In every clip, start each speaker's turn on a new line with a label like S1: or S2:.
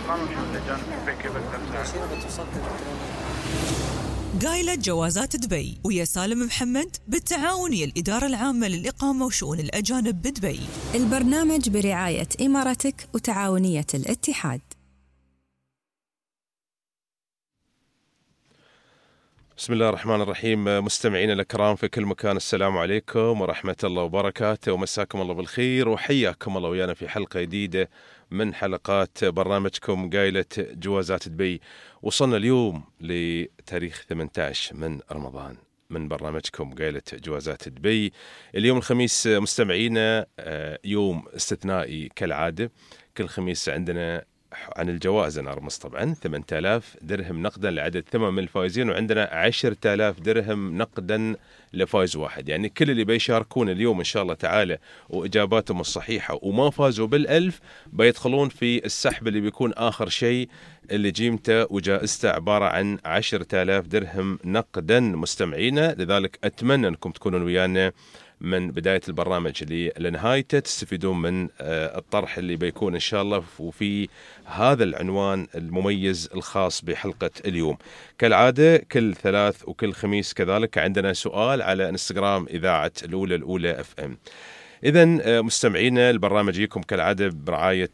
S1: الإقامة وشؤون الأجانب في كيف أقدر أساعد؟
S2: قايلة جوازات دبي ويا سالم محمد بالتعاون ويا الإدارة العامة للإقامة وشؤون الأجانب بدبي.
S3: البرنامج برعاية إماراتك وتعاونية الاتحاد.
S4: بسم الله الرحمن الرحيم. مستمعين الأكرام في كل مكان، السلام عليكم ورحمة الله وبركاته، ومساكم الله بالخير وحياكم الله ويانا في حلقة جديدة من حلقات برنامجكم قايلة جوازات دبي. وصلنا اليوم لتاريخ 18 من رمضان من برنامجكم قايلة جوازات دبي. اليوم الخميس مستمعينا، يوم استثنائي كالعادة. كل خميس عندنا عن الجوائز نرمز طبعا 8000 درهم نقدا لعدد 8 من الفائزين، وعندنا 10,000 درهم نقدا لفائز واحد. يعني كل اللي بيشاركون اليوم إن شاء الله تعالى وإجاباتهم الصحيحة وما فازوا بال1000 بيدخلون في السحب اللي بيكون آخر شيء، اللي جيمته وجائزته عبارة عن 10,000 درهم نقدا مستمعينا. لذلك أتمنى أنكم تكونون ويانا من بداية البرنامج لنهايته، تستفيدون من الطرح اللي بيكون إن شاء الله وفي هذا العنوان المميز الخاص بحلقة اليوم. كالعادة كل ثلاث وكل خميس كذلك عندنا سؤال على انستغرام إذاعة الأولى FM. إذن مستمعينا، البرنامج يكم كالعادة برعاية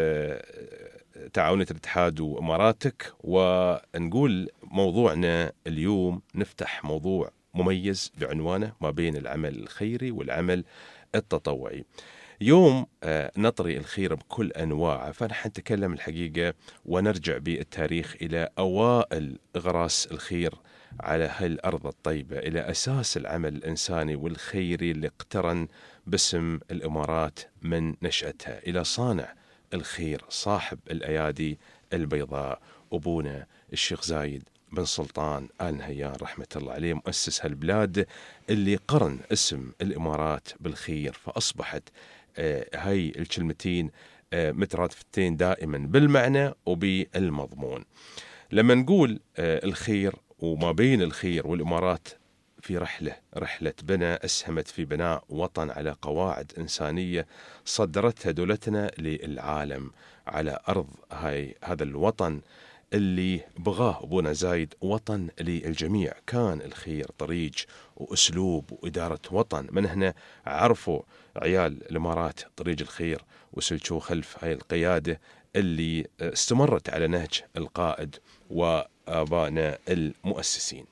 S4: تعاونية الاتحاد وإماراتك. ونقول موضوعنا اليوم، نفتح موضوع مميز بعنوانه ما بين العمل الخيري والعمل التطوعي. يوم نطري الخير بكل أنواعه، فنحن نتكلم الحقيقة ونرجع بالتاريخ إلى أوائل إغراس الخير على هالأرض الطيبة، إلى أساس العمل الإنساني والخيري اللي اقترن باسم الإمارات من نشأتها، إلى صانع الخير صاحب الأيادي البيضاء أبونا الشيخ زايد بن سلطان آل نهيان رحمة الله عليه، مؤسس هالبلاد اللي قرن اسم الإمارات بالخير، فأصبحت هاي الكلمتين مترادفتين دائما بالمعنى وبالمضمون. لما نقول الخير وما بين الخير والإمارات في رحلة بناء أسهمت في بناء وطن على قواعد إنسانية صدرتها دولتنا للعالم على أرض هذا الوطن اللي بغاه أبونا زايد وطن للجميع. كان الخير طريق وأسلوب وإدارة وطن. من هنا عرفوا عيال الإمارات طريق الخير وسلكوا خلف هاي القيادة اللي استمرت على نهج القائد وآبائنا المؤسسين.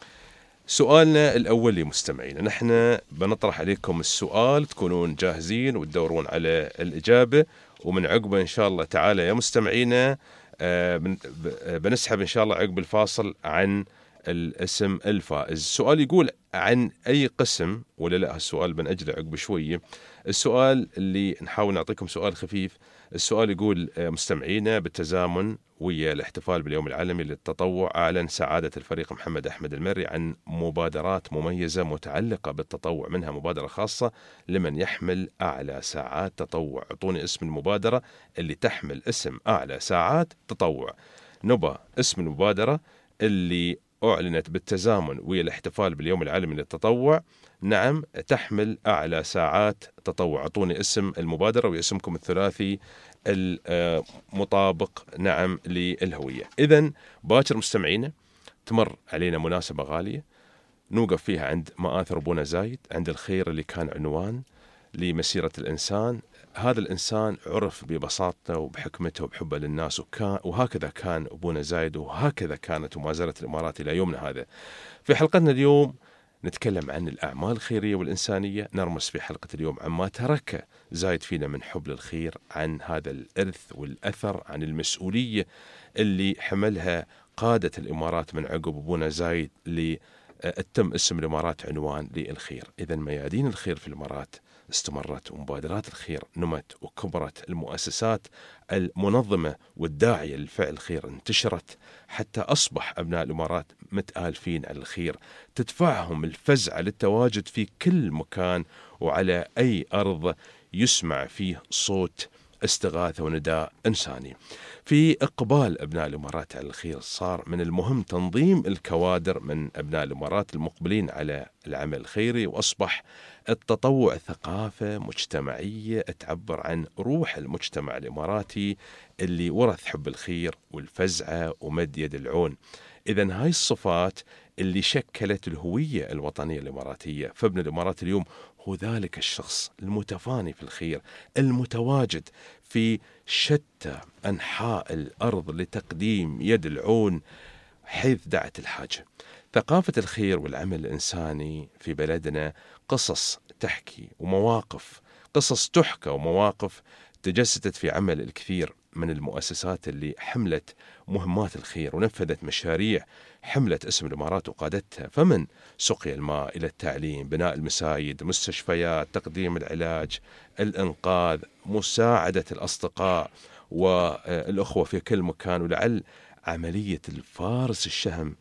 S4: سؤالنا الأول لمستمعينا، نحن بنطرح عليكم السؤال، تكونون جاهزين وتدورون على الإجابة، ومن عقبه إن شاء الله تعالى يا مستمعينا بنسحب إن شاء الله عقب الفاصل عن الاسم الفائز. السؤال يقول عن أي قسم، ولا لا السؤال بنأجله عقب شوية. السؤال اللي نحاول نعطيكم سؤال خفيف. السؤال يقول مستمعينا، بالتزامن ويا الاحتفال باليوم العالمي للتطوع، أعلن سعادة الفريق محمد أحمد المري عن مبادرات مميزة متعلقة بالتطوع، منها مبادرة خاصة لمن يحمل أعلى ساعات تطوع. اعطوني اسم المبادرة اللي تحمل اسم أعلى ساعات تطوع. نبى اسم المبادرة اللي أعلنت بالتزامن ويا الاحتفال باليوم العالمي للتطوع، نعم تحمل أعلى ساعات تطوع. اعطوني اسم المبادرة واسمكم الثلاثي المطابق نعم للهوية. إذن باكر مستمعين تمر علينا مناسبة غالية نوقف فيها عند مآثر أبونا زايد، عند الخير اللي كان عنوان لمسيرة الإنسان. هذا الإنسان عرف ببساطته وبحكمته وبحبه للناس، وهكذا كان أبونا زايد، وهكذا كانت وما زالت الإمارات إلى يومنا هذا. في حلقتنا اليوم نتكلم عن الأعمال الخيرية والإنسانية، نرمس في حلقة اليوم عما ترك زايد فينا من حب للخير، عن هذا الإرث والأثر، عن المسؤولية اللي حملها قادة الإمارات من عقب أبونا زايد لتم اسم الإمارات عنوان للخير. إذن ميادين الخير في الإمارات استمرت، ومبادرات الخير نمت وكبرت، المؤسسات المنظمة والداعية للفعل الخير انتشرت، حتى أصبح أبناء الإمارات متآلفين على الخير، تدفعهم الفزعة للتواجد في كل مكان وعلى أي أرض يسمع فيه صوت استغاثة ونداء إنساني. في إقبال أبناء الإمارات على الخير صار من المهم تنظيم الكوادر من أبناء الإمارات المقبلين على العمل الخيري، وأصبح التطوع ثقافة مجتمعية تعبر عن روح المجتمع الإماراتي اللي ورث حب الخير والفزعة ومد يد العون. إذن هاي الصفات اللي شكلت الهوية الوطنية الإماراتية. فابن الإمارات اليوم هو ذلك الشخص المتفاني في الخير، المتواجد في شتى أنحاء الأرض لتقديم يد العون حيث دعت الحاجة. ثقافة الخير والعمل الإنساني في بلدنا قصص تحكي ومواقف، قصص تحكى ومواقف تجسدت في عمل الكثير من المؤسسات اللي حملت مهمات الخير ونفذت مشاريع حملت اسم الإمارات وقادتها، فمن سقي الماء إلى التعليم، بناء المساجد، مستشفيات، تقديم العلاج، الإنقاذ، مساعدة الأصدقاء والأخوة في كل مكان. ولعل عملية الفارس الشهم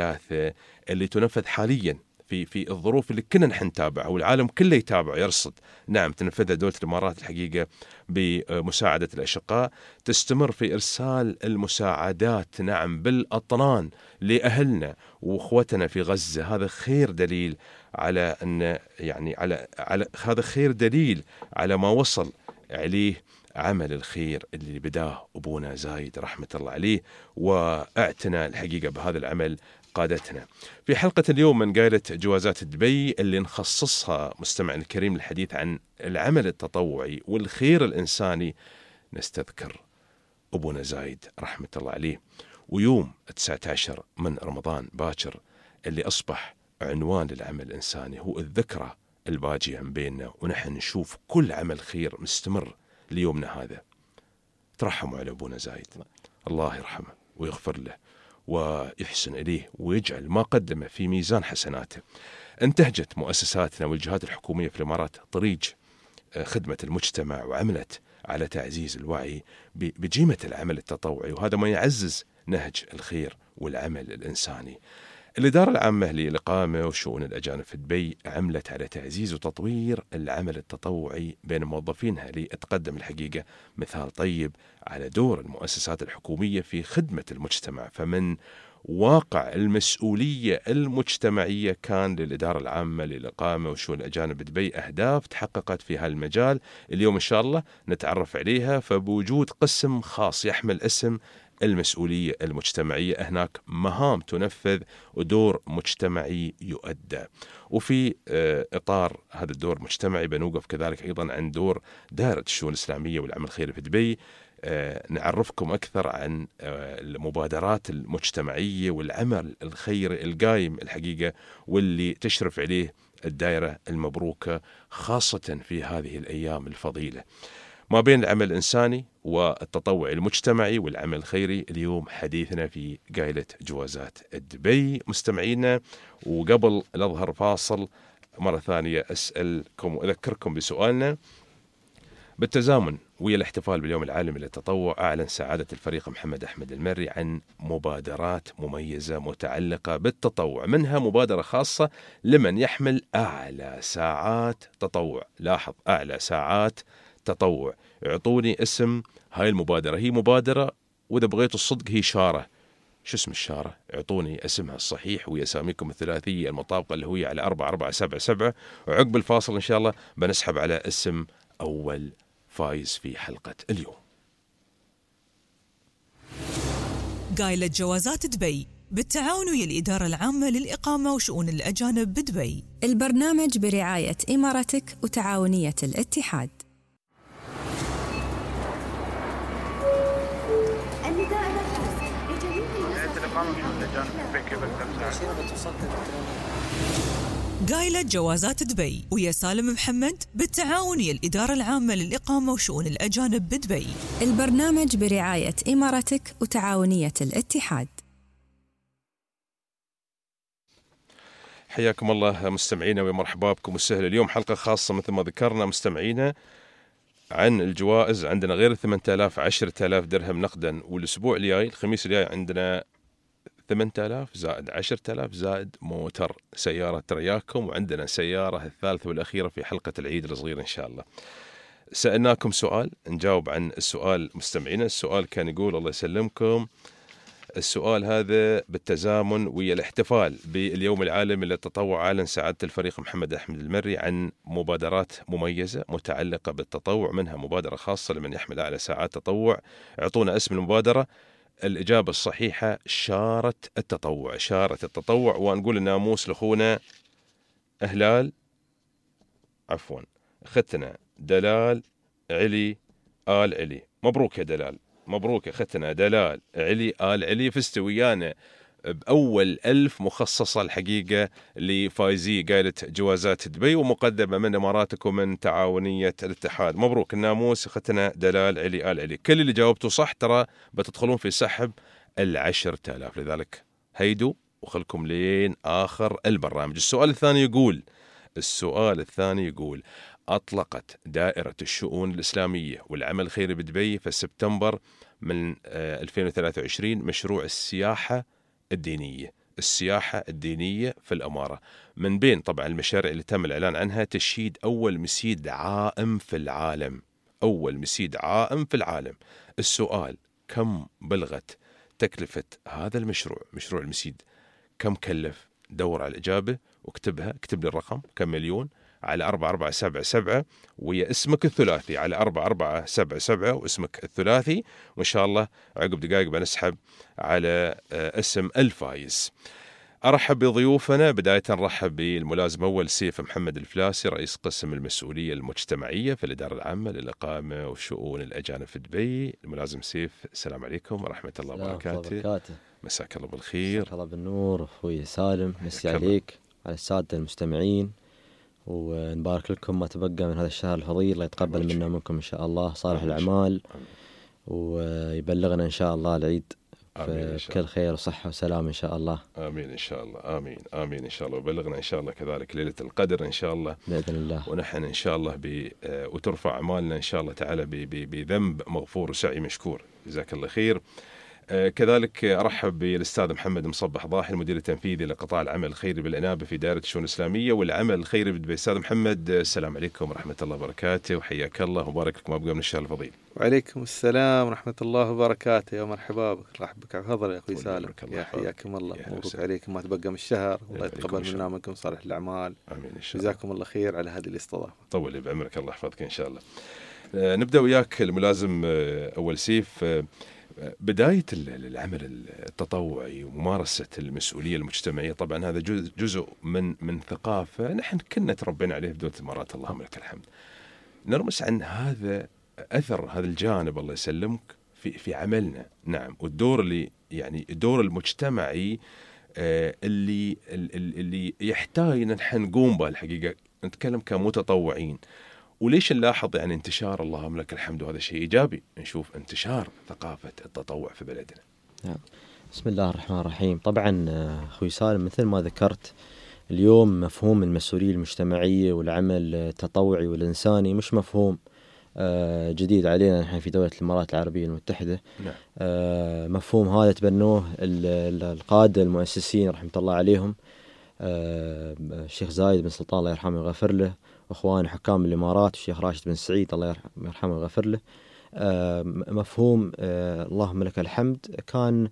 S4: 3 اللي تنفذ حاليا في الظروف اللي كنا نحن نتابعها والعالم كله يتابع يرصد، نعم تنفذها دولة الإمارات الحقيقة بمساعدة الأشقاء، تستمر في إرسال المساعدات نعم بالأطنان لأهلنا وأخوتنا في غزة. هذا خير دليل على أن يعني على هذا خير دليل على ما وصل عليه عمل الخير اللي بداه أبونا زايد رحمة الله عليه، واعتنى الحقيقة بهذا العمل قادتنا. في حلقة اليوم من قائلة جوازات دبي اللي نخصصها مستمعنا الكريم للحديث عن العمل التطوعي والخير الإنساني، نستذكر أبونا زايد رحمة الله عليه، ويوم 19 من رمضان باكر اللي أصبح عنوان للعمل الإنساني هو الذكرى الباجية من بيننا، ونحن نشوف كل عمل خير مستمر ليومنا هذا. ترحموا على أبونا زايد، الله يرحمه ويغفر له ويحسن إليه ويجعل ما قدمه في ميزان حسناته. انتهجت مؤسساتنا والجهات الحكومية في الإمارات طريق خدمة المجتمع، وعملت على تعزيز الوعي بقيمة العمل التطوعي، وهذا ما يعزز نهج الخير والعمل الإنساني. الإدارة العامة للإقامة وشؤون الأجانب في دبي عملت على تعزيز وتطوير العمل التطوعي بين موظفينها لتقدم الحقيقة مثال طيب على دور المؤسسات الحكومية في خدمة المجتمع. فمن واقع المسؤولية المجتمعية كان للإدارة العامة للإقامة وشؤون الأجانب بدبي أهداف تحققت في هالمجال اليوم إن شاء الله نتعرف عليها. فبوجود قسم خاص يحمل اسم المسؤولية المجتمعية، هناك مهام تنفذ ودور مجتمعي يؤدى. وفي إطار هذا الدور المجتمعي بنوقف كذلك أيضا عن دور دائرة الشؤون الإسلامية والعمل الخيري في دبي. نعرفكم أكثر عن المبادرات المجتمعية والعمل الخيري القايم الحقيقة واللي تشرف عليه الدائرة المبروكة خاصة في هذه الأيام الفضيلة. ما بين العمل الإنساني والتطوع المجتمعي والعمل الخيري اليوم حديثنا في قائلة جوازات دبي مستمعينا. وقبل نظهر فاصل مرة ثانية أسألكم وأذكركم بسؤالنا. بالتزامن ويا الاحتفال باليوم العالمي للتطوع، أعلن سعادة الفريق محمد أحمد المري عن مبادرات مميزة متعلقة بالتطوع، منها مبادرة خاصة لمن يحمل أعلى ساعات تطوع. لاحظ أعلى ساعات تطوع. اعطوني اسم هاي المبادرة. هي مبادرة وإذا بغيتوا الصدق هي شارة. شو اسم الشارة؟ اعطوني اسمها الصحيح ويساميكم الثلاثية المطابقة اللي هي على 4477. وعقب الفاصل إن شاء الله بنسحب على اسم أول فايز في حلقة اليوم.
S2: قائلة جوازات دبي بالتعاون ويا الإدارة العامة للإقامة وشؤون الأجانب بدبي.
S3: البرنامج برعاية إمارتك وتعاونية الاتحاد.
S2: قائلة جوازات دبي ويا سالم محمد بالتعاون ويا الإدارة العامة للإقامة وشؤون الأجانب بدبي.
S3: البرنامج برعاية إمارتك وتعاونية الاتحاد.
S4: حياكم الله مستمعينا ومرحبا بكم وسهلا. اليوم حلقة خاصة مثل ما ذكرنا مستمعينا عن الجوائز. عندنا غير 8000 10,000 درهم نقدا، والأسبوع الجاي الخميس الجاي عندنا 8000 زائد 10,000 زائد موتر سيارة ترياكم، وعندنا سيارة الثالثة والأخيرة في حلقة العيد الصغير إن شاء الله. سألناكم سؤال نجاوب عن السؤال مستمعينا. السؤال كان يقول الله يسلمكم، السؤال هذا بالتزامن ويا الاحتفال باليوم العالمي للتطوع، أعلن سعادة الفريق محمد أحمد المري عن مبادرات مميزة متعلقة بالتطوع، منها مبادرة خاصة لمن يحمل أعلى ساعات تطوع. اعطونا اسم المبادرة. الإجابة الصحيحة شارة التطوع، شارة التطوع. ونقول الناموس لأخونا هلال، عفوا أختنا دلال علي آل علي. مبروك يا دلال، مبروك يا أختنا دلال علي آل علي، فزت ويانا بأول 1000 مخصصة الحقيقة لفايزي قائلة جوازات دبي، ومقدمة من إماراتكم من تعاونية الاتحاد. مبروك الناموس أختنا دلال علي آل علي. كل اللي جاوبتوا صح ترى بتدخلون في سحب 10,000، لذلك هيدوا وخلكم لين آخر البرنامج. السؤال الثاني يقول أطلقت دائرة الشؤون الإسلامية والعمل الخيري بدبي في سبتمبر من 2023 مشروع السياحة الدينية في الأمارة. من بين طبعا المشاريع اللي تم الإعلان عنها تشييد أول مسجد عائم في العالم. السؤال: كم بلغت تكلفة هذا المشروع، مشروع المسجد؟ كم كلف؟ دور على الإجابة واكتبها، اكتب لي الرقم كم مليون على 4477 ويا اسمك الثلاثي على 4477 واسمك الثلاثي، وإن شاء الله عقب دقائق بنسحب على اسم الفايز. أرحب بضيوفنا. بداية نرحب بالملازم أول سيف محمد الفلاسي، رئيس قسم المسؤولية المجتمعية في الإدارة العامة للإقامة وشؤون الأجانب في دبي. الملازم سيف، السلام عليكم ورحمة الله وبركاته. مساك الله بالخير.
S5: مساك الله بالنور أخوي سالم، مسي عليك على السادة المستمعين، ونبارك لكم ما تبقى من هذا الشهر الفضيل. الله يتقبل منا ومنكم إن شاء الله صالح الأعمال، ويبلغنا إن شاء الله العيد في كل خير وصحة وسلام إن شاء الله.
S4: آمين إن شاء الله. آمين إن شاء الله. وبلغنا إن شاء الله كذلك ليلة القدر إن شاء الله
S5: بإذن الله،
S4: ونحن إن شاء الله وترفع أعمالنا إن شاء الله تعالى بذنب مغفور وسعي مشكور. جزاك الله خير. كذلك أرحب بالأستاذ محمد مصبح ضاحي، المدير التنفيذي لقطاع العمل الخيري بالإنابة في دائرة الشؤون الإسلامية والعمل الخيري بدبي. أستاذ محمد، السلام عليكم ورحمة الله وبركاته، وحياك الله وبارك لكم أبقى من الشهر الفضيل.
S1: وعليكم السلام ورحمة الله وبركاته. يا مرحبا بك، رحب بك، تفضل يا أخوي سالم. يا حياكم الله، مبروك عليكم ما تبقى من الشهر، والله يتقبل منا منكم صالح الأعمال.
S4: آمين إن شاء
S1: الله. جزاكم الله خير على هذه الاستضافة.
S4: طول بعمرك، الله يحفظك إن شاء الله. نبدأ وياك الملازم أول سيف. بداية العمل التطوعي وممارسة المسؤولية المجتمعية، طبعا هذا جزء من ثقافة نحن كنا تربينا عليه في دولة الإمارات، اللهم لك الحمد. نرمس عن هذا أثر هذا الجانب الله يسلمك في عملنا. نعم، والدور اللي يعني الدور المجتمعي اللي يحتاج نحن نقوم به الحقيقة، نتكلم كمتطوعين. وليش نلاحظ يعني انتشار اللهم لك الحمد، وهذا شيء إيجابي، نشوف انتشار ثقافة التطوع في بلدنا.
S5: نعم. بسم الله الرحمن الرحيم. طبعا أخوي سالم مثل ما ذكرت، اليوم مفهوم المسؤولية المجتمعية والعمل التطوعي والإنساني مش مفهوم جديد علينا نحن في دولة الإمارات العربية المتحدة.
S4: نعم.
S5: مفهوم هذا تبنوه القادة المؤسسين رحمة الله عليهم، الشيخ زايد بن سلطان الله يرحمه ويغفر له، واخوان حكام الامارات الشيخ راشد بن سعيد الله يرحمه ويغفر له. مفهوم اللهم لك الحمد كان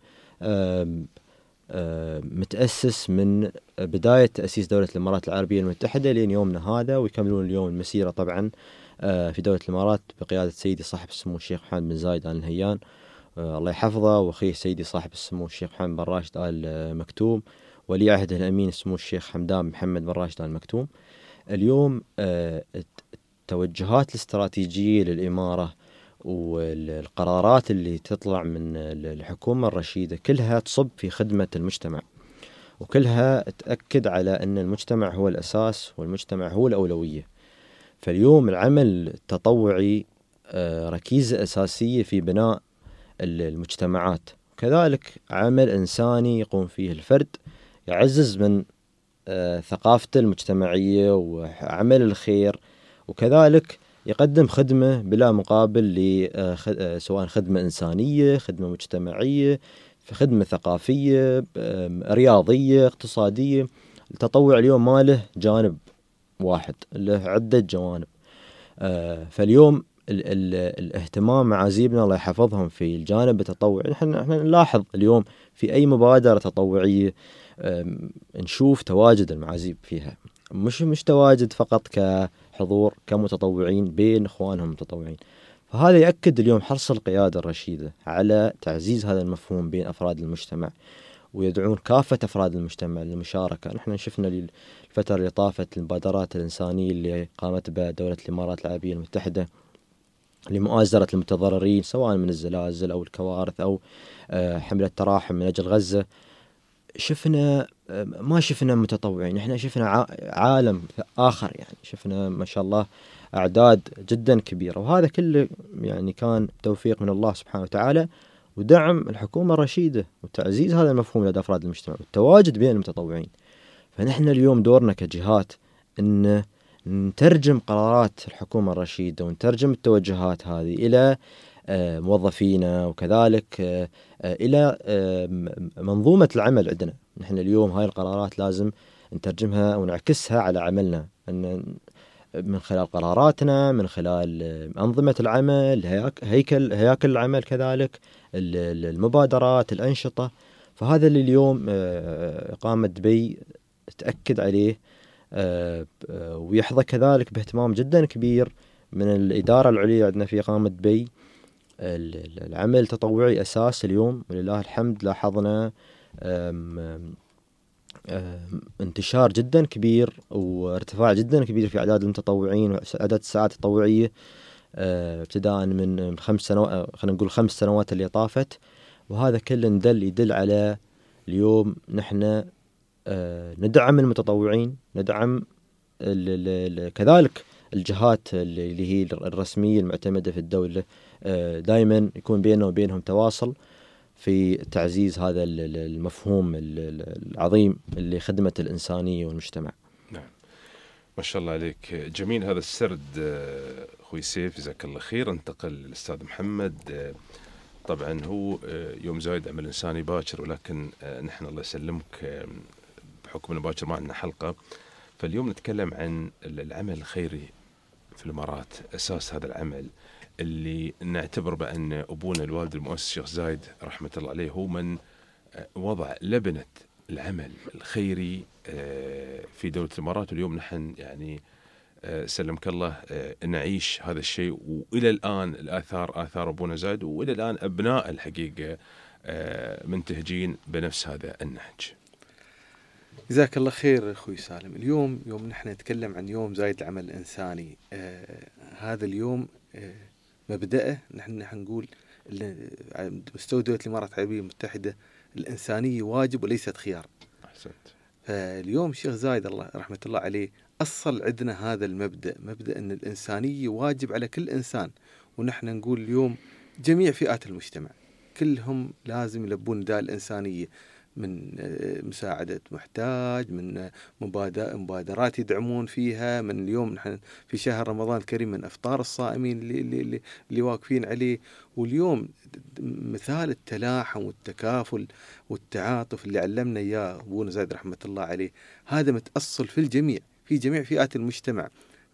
S5: متأسس من بداية تأسيس دولة الإمارات العربية المتحدة لين يومنا هذا، ويكملون اليوم المسيرة طبعا في دولة الإمارات بقيادة سيدي صاحب السمو الشيخ محمد بن زايد آل نهيان الله يحفظه، وأخيه سيدي صاحب السمو الشيخ محمد بن راشد آل مكتوم، ولي عهده الأمين السمو الشيخ حمدان محمد بن راشد آل مكتوم. اليوم التوجهات الاستراتيجية للإمارة والقرارات اللي تطلع من الحكومة الرشيدة كلها تصب في خدمة المجتمع، وكلها تأكد على أن المجتمع هو الأساس والمجتمع هو الأولوية. فاليوم العمل التطوعي ركيزة أساسية في بناء المجتمعات، وكذلك عمل إنساني يقوم فيه الفرد يعزز من ثقافته المجتمعية وعمل الخير، وكذلك يقدم خدمة بلا مقابل سواء خدمة إنسانية، خدمة مجتمعية، خدمة ثقافية، رياضية، اقتصادية. التطوع اليوم ما له جانب واحد، له عدة جوانب. فاليوم الاهتمام معازيبنا الله يحفظهم في الجانب التطوعي، احنا نلاحظ اليوم في أي مبادرة تطوعية نشوف تواجد المعازيب فيها، مش تواجد فقط كحضور كمتطوعين بين إخوانهم المتطوعين. فهذا يأكد اليوم حرص القيادة الرشيدة على تعزيز هذا المفهوم بين أفراد المجتمع، ويدعون كافة أفراد المجتمع للمشاركة. نحن شفنا الفترة اللي طافت المبادرات الإنسانية اللي قامت بها دولة الإمارات العربية المتحدة لمؤازرة المتضررين سواء من الزلازل أو الكوارث أو حملة تراحم من أجل غزة. ما شفنا متطوعين، احنا شفنا عالم آخر، يعني شفنا ما شاء الله أعداد جدا كبيرة، وهذا كله يعني كان توفيق من الله سبحانه وتعالى ودعم الحكومة الرشيدة وتعزيز هذا المفهوم لدى أفراد المجتمع والتواجد بين المتطوعين. فنحن اليوم دورنا كجهات أن نترجم قرارات الحكومة الرشيدة ونترجم التوجهات هذه إلى موظفينا، وكذلك إلى منظومة العمل عندنا. نحن اليوم هاي القرارات لازم نترجمها ونعكسها على عملنا، أن من خلال قراراتنا، من خلال أنظمة العمل، هياكل العمل، كذلك المبادرات، الأنشطة. فهذا اللي اليوم إقامة دبي تأكد عليه، ويحظى كذلك باهتمام جدا كبير من الإدارة العليا عندنا في إقامة دبي. العمل التطوعي أساس اليوم، ولله الحمد لاحظنا انتشار جدا كبير وارتفاع جدا كبير في أعداد المتطوعين وعدد الساعات التطوعية ابتداء من 5 سنوات، خلينا نقول 5 سنوات اللي طافت. وهذا كله يدل على اليوم نحن ندعم المتطوعين، ندعم كذلك الجهات اللي هي الرسمية المعتمدة في الدولة، دائما يكون بيننا وبينهم تواصل في تعزيز هذا المفهوم العظيم اللي خدمة الإنسانية والمجتمع.
S4: نعم، ما شاء الله عليك، جميل هذا السرد أخوي سيف، جزاك الله خير. انتقل الأستاذ محمد. طبعا هو يوم زايد عمل إنساني باكر، ولكن نحن الله يسلمك بحكم باكر ما عندنا حلقة، فاليوم نتكلم عن العمل الخيري في الإمارات. أساس هذا العمل اللي نعتبر بأن أبونا الوالد المؤسس الشيخ زايد رحمة الله عليه هو من وضع لبنة العمل الخيري في دولة الإمارات. واليوم نحن يعني سلمك الله نعيش هذا الشيء، وإلى الآن آثار أبونا زايد، وإلى الآن أبناء الحقيقة منتهجين بنفس هذا النهج.
S1: جزاك الله خير أخوي سالم. اليوم يوم نحن نتكلم عن يوم زايد العمل الإنساني، هذا اليوم مبدأه نحن نقول على مستوى دولة الإمارات العربية المتحدة الإنسانية واجب وليست خيار.
S4: أحسنت.
S1: فاليوم الشيخ زايد الله رحمة الله عليه أصل عندنا هذا مبدأ أن الإنسانية واجب على كل إنسان. ونحن نقول اليوم جميع فئات المجتمع كلهم لازم يلبون نداء الإنسانية، من مساعدة محتاج، من مبادرات يدعمون فيها، من اليوم نحن في شهر رمضان الكريم من أفطار الصائمين اللي واقفين عليه. واليوم مثال التلاحم والتكافل والتعاطف اللي علمنا إياه أبونا زايد رحمة الله عليه، هذا متأصل في الجميع، في جميع فئات المجتمع،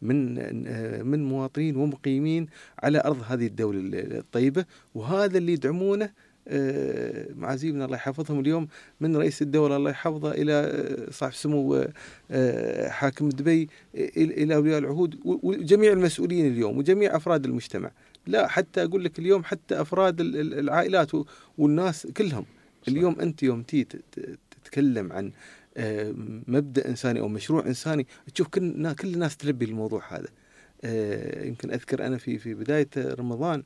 S1: من مواطنين ومقيمين على أرض هذه الدولة الطيبة. وهذا اللي يدعمونه معازيبنا الله يحفظهم اليوم، من رئيس الدولة الله يحفظه إلى صاحب سمو حاكم دبي إلى أولياء العهود وجميع المسؤولين اليوم وجميع أفراد المجتمع. لا حتى أقول لك اليوم حتى أفراد العائلات والناس كلهم اليوم. أنت يوم تتكلم عن مبدأ إنساني أو مشروع إنساني تشوف كل الناس تلبي الموضوع هذا. يمكن أذكر أنا في بداية رمضان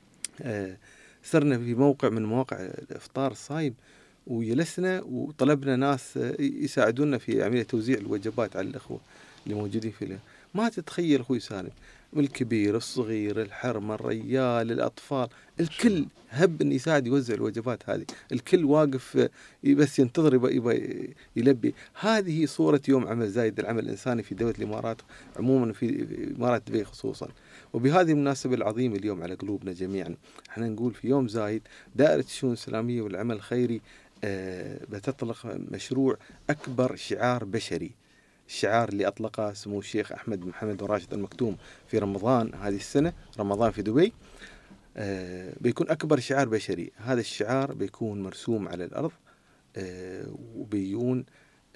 S1: صرنا في موقع من مواقع الإفطار الصائم، وجلسنا وطلبنا ناس يساعدونا في عملية توزيع الوجبات على الأخوة اللي موجودين في ما تتخيل أخوي سالم، الكبير الصغير الحرمة الريال الأطفال الكل هب أن يساعد يوزع الوجبات هذه، الكل واقف بس ينتظر يبقى يلبي. هذه صورة يوم عمل زايد العمل الإنساني في دولة الإمارات عموما، في إمارات دبي خصوصا. وبهذه المناسبة العظيمة اليوم على قلوبنا جميعا احنا نقول في يوم زايد دائرة الشؤون الإسلامية والعمل الخيري بتطلق مشروع أكبر شعار بشري الشعار اللي أطلقه سمو الشيخ أحمد بن محمد بن راشد المكتوم في رمضان هذه السنة، رمضان في دبي، بيكون أكبر شعار بشري. هذا الشعار بيكون مرسوم على الأرض، وبيكون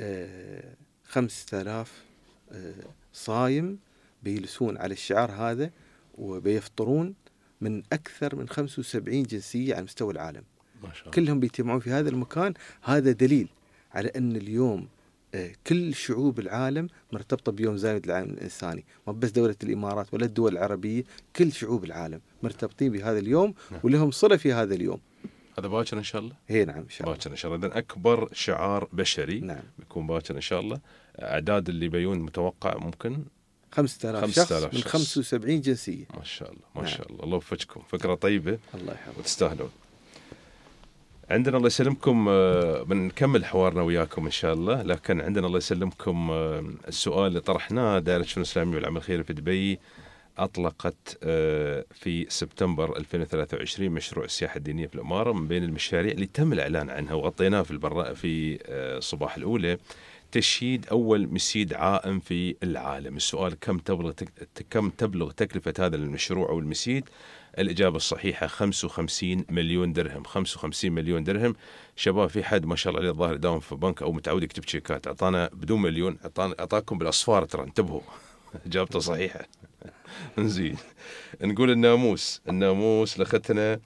S1: 5000 صايم بيجلسون على الشعار هذا وبيفطرون من أكثر من 75 جنسية على مستوى العالم.
S4: ما شاء الله.
S1: كلهم بيجتمعون في هذا المكان. هذا دليل على أن اليوم كل شعوب العالم مرتبطة بيوم زايد العالم الإنساني، ما بس دولة الإمارات ولا الدول العربية، كل شعوب العالم مرتبطين بهذا اليوم ولهم صلة في هذا اليوم.
S4: هذا باكر إن شاء الله.
S1: هي نعم إن شاء الله.
S4: باكر إن شاء الله. إذن أكبر شعار بشري
S1: نعم.
S4: بيكون باكر إن شاء الله. أعداد اللي بيون متوقع ممكن
S1: 5000 شخص من 75 جنسية.
S4: ما شاء الله ما شاء الله. الله يوفقكم، فكرة طيبة.
S1: الله يحفظك
S4: وتستاهلون. عندنا الله يسلمكم بنكمل حوارنا وياكم إن شاء الله، لكن عندنا الله يسلمكم السؤال اللي طرحناه. دائرة الشؤون الإسلامية والعمل الخيري في دبي أطلقت في سبتمبر 2023 مشروع السياحة الدينية في الإمارة. من بين المشاريع اللي تم الإعلان عنها وغطيناه في الصباح الأولى تشييد أول مسجد عائم في العالم. السؤال كم تبلغ تكلفة هذا المشروع أو المسجد؟ الإجابة الصحيحة 55 مليون درهم. 55 مليون درهم. شباب في حد ما شاء الله عليه الظاهر يداوم في بنك أو متعود يكتب شيكات، أعطانا بدون مليون، أعطاكم بالأصفار، ترى انتبهوا. إجابته صحيحة. نزيد نقول الناموس لختنا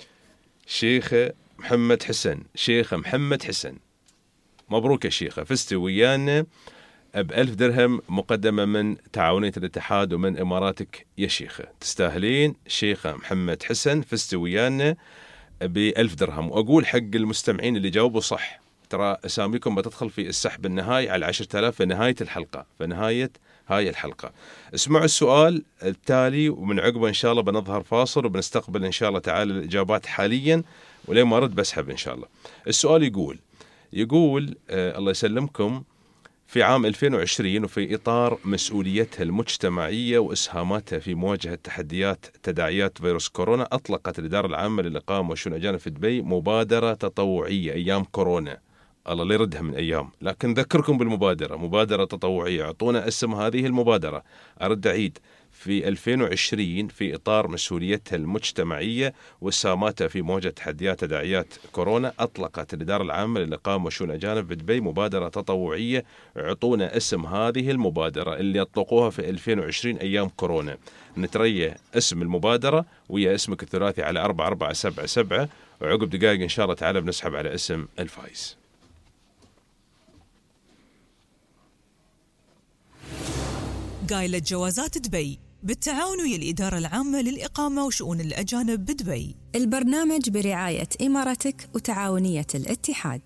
S4: شيخة محمد حسن. شيخة محمد حسن، مبروك يا شيخة، فزتي ويانا ب1000 درهم مقدمة من تعاونية الاتحاد ومن إماراتك يا شيخة. تستاهلين شيخة محمد حسن، فزتي ويانا ب1000 درهم. وأقول حق المستمعين اللي جاوبوا صح، ترى أساميكم بتدخل في السحب النهائي على 10,000 في نهاية الحلقة، في نهاية هاي الحلقة. اسمعوا السؤال التالي ومن عقبه إن شاء الله بنظهر فاصل وبنستقبل إن شاء الله تعالى الإجابات حاليا، ولين ما أرد بسحب إن شاء الله. السؤال يقول الله يسلمكم، في عام 2020 وفي إطار مسؤوليتها المجتمعية وإسهاماتها في مواجهة تداعيات فيروس كورونا، أطلقت الإدارة العامة للإقامة والشؤون الأجانب في دبي مبادرة تطوعية أيام كورونا. الله لا يردها من أيام، لكن ذكركم بالمبادرة، مبادرة تطوعية. أعطونا اسم هذه المبادرة. أرد أعيد، في 2020 في إطار مسؤوليتها المجتمعية وإسهاماتها في مواجهة تداعيات كورونا، أطلقت الإدارة العامة للإقامة والشؤون الأجانب بدبي مبادرة تطوعية. أعطونا اسم هذه المبادرة اللي أطلقوها في 2020 أيام كورونا. نتريى اسم المبادرة ويا اسمك الثلاثي على 4477، وعقب دقائق إن شاء الله تعالى بنسحب على اسم الفائز.
S2: قايلة جوازات دبي بالتعاون ويا الإدارة العامة للإقامة وشؤون الأجانب بدبي.
S3: البرنامج برعاية إمارتك وتعاونية الاتحاد.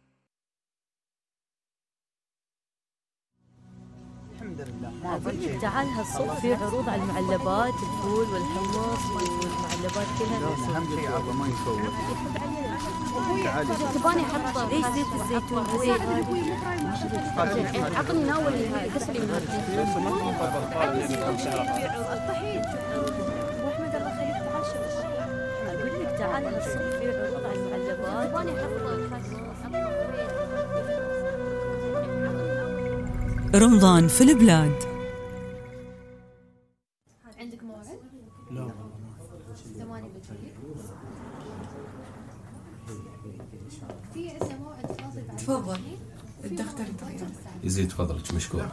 S6: الحمد لله. تعال هالصوف في عروض على المعلبات، الفول والحمص والمعلبات كلها.
S7: اهم شيء عرضه ما يصور.
S6: تباني احط ليش زيت الزيتون عطني من اول هاي قصدي من اقول لك تعال هالصوف في عروض على المعلبات. تباني
S2: رمضان في البلاد.
S8: عندك موعد؟
S7: لا والله ما
S8: 8 بالليل. في عندنا موعد فاصل بعد.
S9: تفضل الدكتور طيب.
S10: يزيد فضلك مشكور.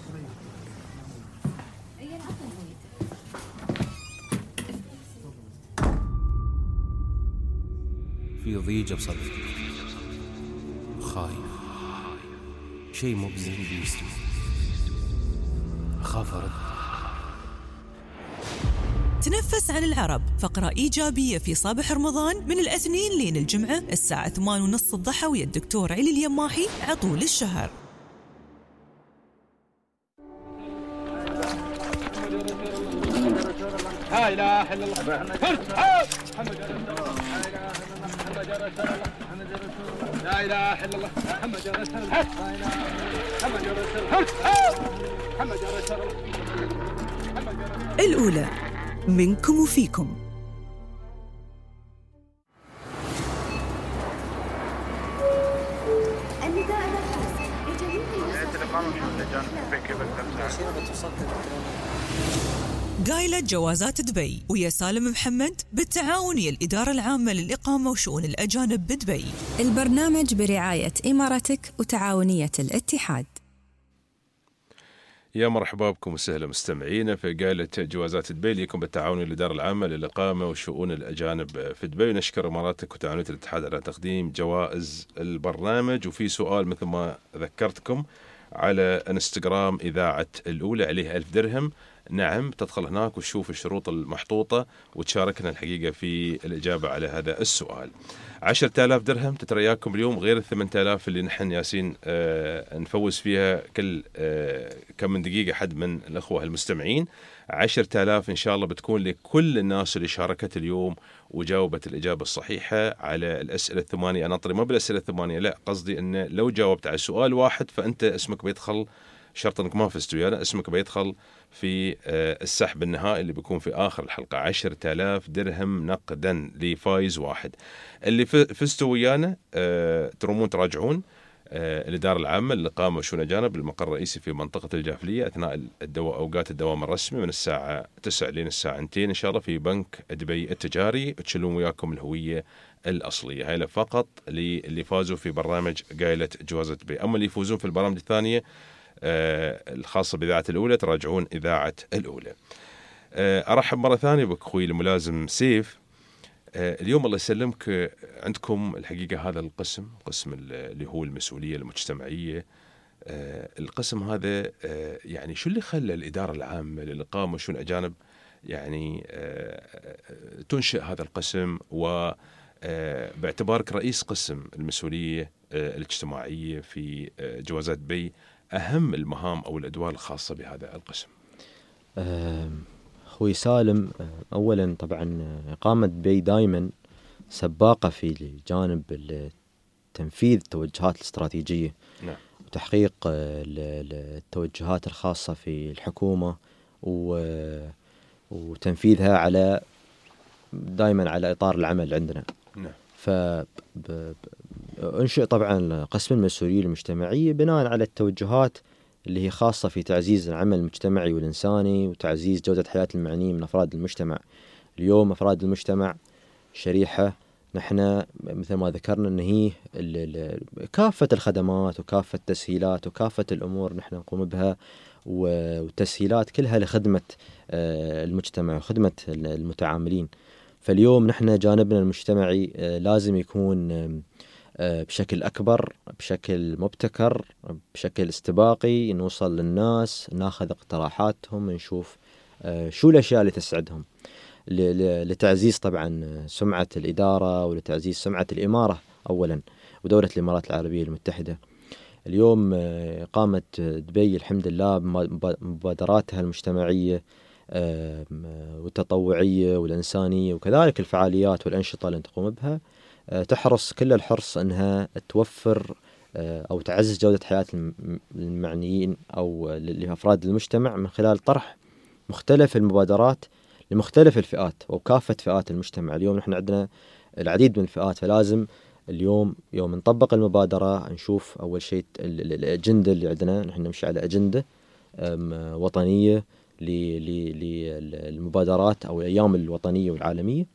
S10: في ضيجة بصدري، خايف، شيء مو بزين بيستوي، أخاف أرد.
S2: تنفس عن العرب، فقرة إيجابية في صباح رمضان من الاثنين لين الجمعة الساعة 8:30 الضحى ويا الدكتور علي اليماحي عطول الشهر.
S11: لا إله إلا الله لا إله إلا الله محمد رسول الله محمد رسول الله محمد رسول الله.
S2: الأولى منكم وفيكم.
S8: النداء للحرص لجميع الإقامة والشؤون الأجانب
S2: قايلة جوازات دبي ويا سالم محمد بالتعاون ويا الإدارة العامة للإقامة وشؤون الأجانب بدبي.
S3: البرنامج برعاية إمارتك وتعاونية الاتحاد.
S4: يا مرحبا بكم وسهلا مستمعينا في قايلة جوازات دبي لكم بالتعاون الإدارة العامة للإقامة وشؤون الأجانب في دبي. نشكر إماراتك وتعاونية الاتحاد على تقديم جوائز البرنامج. وفي سؤال مثل ما ذكرتكم على انستغرام إذاعة الأولى عليه 1000 درهم. نعم، تدخل هناك وتشوف الشروط المحطوطة وتشاركنا الحقيقة في الإجابة على هذا السؤال. 10,000 درهم تترياكم اليوم غير 8,000 اللي نحن ياسين نفوز فيها كل كم من دقيقة حد من الأخوة المستمعين. 10,000 إن شاء الله بتكون لكل الناس اللي شاركت اليوم وجاوبت الإجابة الصحيحة على الأسئلة 8. أنا أطري ما بالأسئلة 8، لا، قصدي أن لو جاوبت على سؤال واحد فأنت اسمك بيدخل، شرط أنك ما فزت ويانا، اسمك بيدخل في السحب النهائي اللي بيكون في آخر الحلقة. 10,000 درهم نقدا لفايز واحد. اللي فزتوا ويانا ترومون تراجعون الإدارة العامة للإقامة وشؤون الأجانب، المقر الرئيسي في منطقة الجافلية، أثناء أوقات الدوام الرسمي من الساعة 9 لين الساعة 2 إن شاء الله في بنك دبي التجاري، تشيلون وياكم الهوية الأصلية. هاي فقط اللي فازوا في برنامج قايلة جوازات دبي. أما اللي يفوزون في البرامج الثانية الخاصة بإذاعة الأولى تراجعون إذاعة الأولى. أرحب مرة ثانية بك أخوي الملازم سيف. اليوم الله يسلمك عندكم الحقيقة هذا القسم، قسم اللي هو المسؤولية المجتمعية. القسم هذا يعني شو اللي خلى الإدارة العامة للإقامة وشؤون الأجانب يعني تنشئ هذا القسم، وباعتبارك رئيس قسم المسؤولية الاجتماعية في جوازات دبي، أهم المهام أو الأدوار الخاصة بهذا القسم؟
S5: أخوي سالم، أولا طبعا إقامة دبي دائما سباقة في جانب تنفيذ التوجهات الاستراتيجية.
S4: نعم.
S5: وتحقيق التوجهات الخاصة في الحكومة وتنفيذها على دائما على إطار العمل عندنا.
S4: نعم.
S5: أنشئ طبعا قسم المسؤولية المجتمعية بناء على التوجهات اللي هي خاصة في تعزيز العمل المجتمعي والإنساني وتعزيز جودة حياة المعنيين من أفراد المجتمع. اليوم أفراد المجتمع شريحة نحن مثل ما ذكرنا أن هي كافة الخدمات وكافة التسهيلات وكافة الأمور نحن نقوم بها وتسهيلات كلها لخدمة المجتمع وخدمة المتعاملين. فاليوم نحن جانبنا المجتمعي لازم يكون بشكل أكبر، بشكل مبتكر، بشكل استباقي، نوصل للناس، ناخذ اقتراحاتهم، نشوف شو الأشياء اللي تسعدهم، لتعزيز طبعا سمعة الإدارة ولتعزيز سمعة الإمارة أولا ودولة الإمارات العربية المتحدة. اليوم إقامة دبي الحمد لله بمبادراتها المجتمعية والتطوعية والإنسانية وكذلك الفعاليات والأنشطة اللي تقوم بها تحرص كل الحرص أنها توفر أو تعزز جودة حياة المعنيين أو لأفراد المجتمع من خلال طرح مختلف المبادرات لمختلف الفئات وكافة فئات المجتمع. اليوم نحن عندنا العديد من الفئات، فلازم اليوم يوم نطبق المبادرة نشوف أول شيء الأجندة اللي عندنا، نحن نمشي على أجندة وطنية للمبادرات أو الأيام الوطنية والعالمية.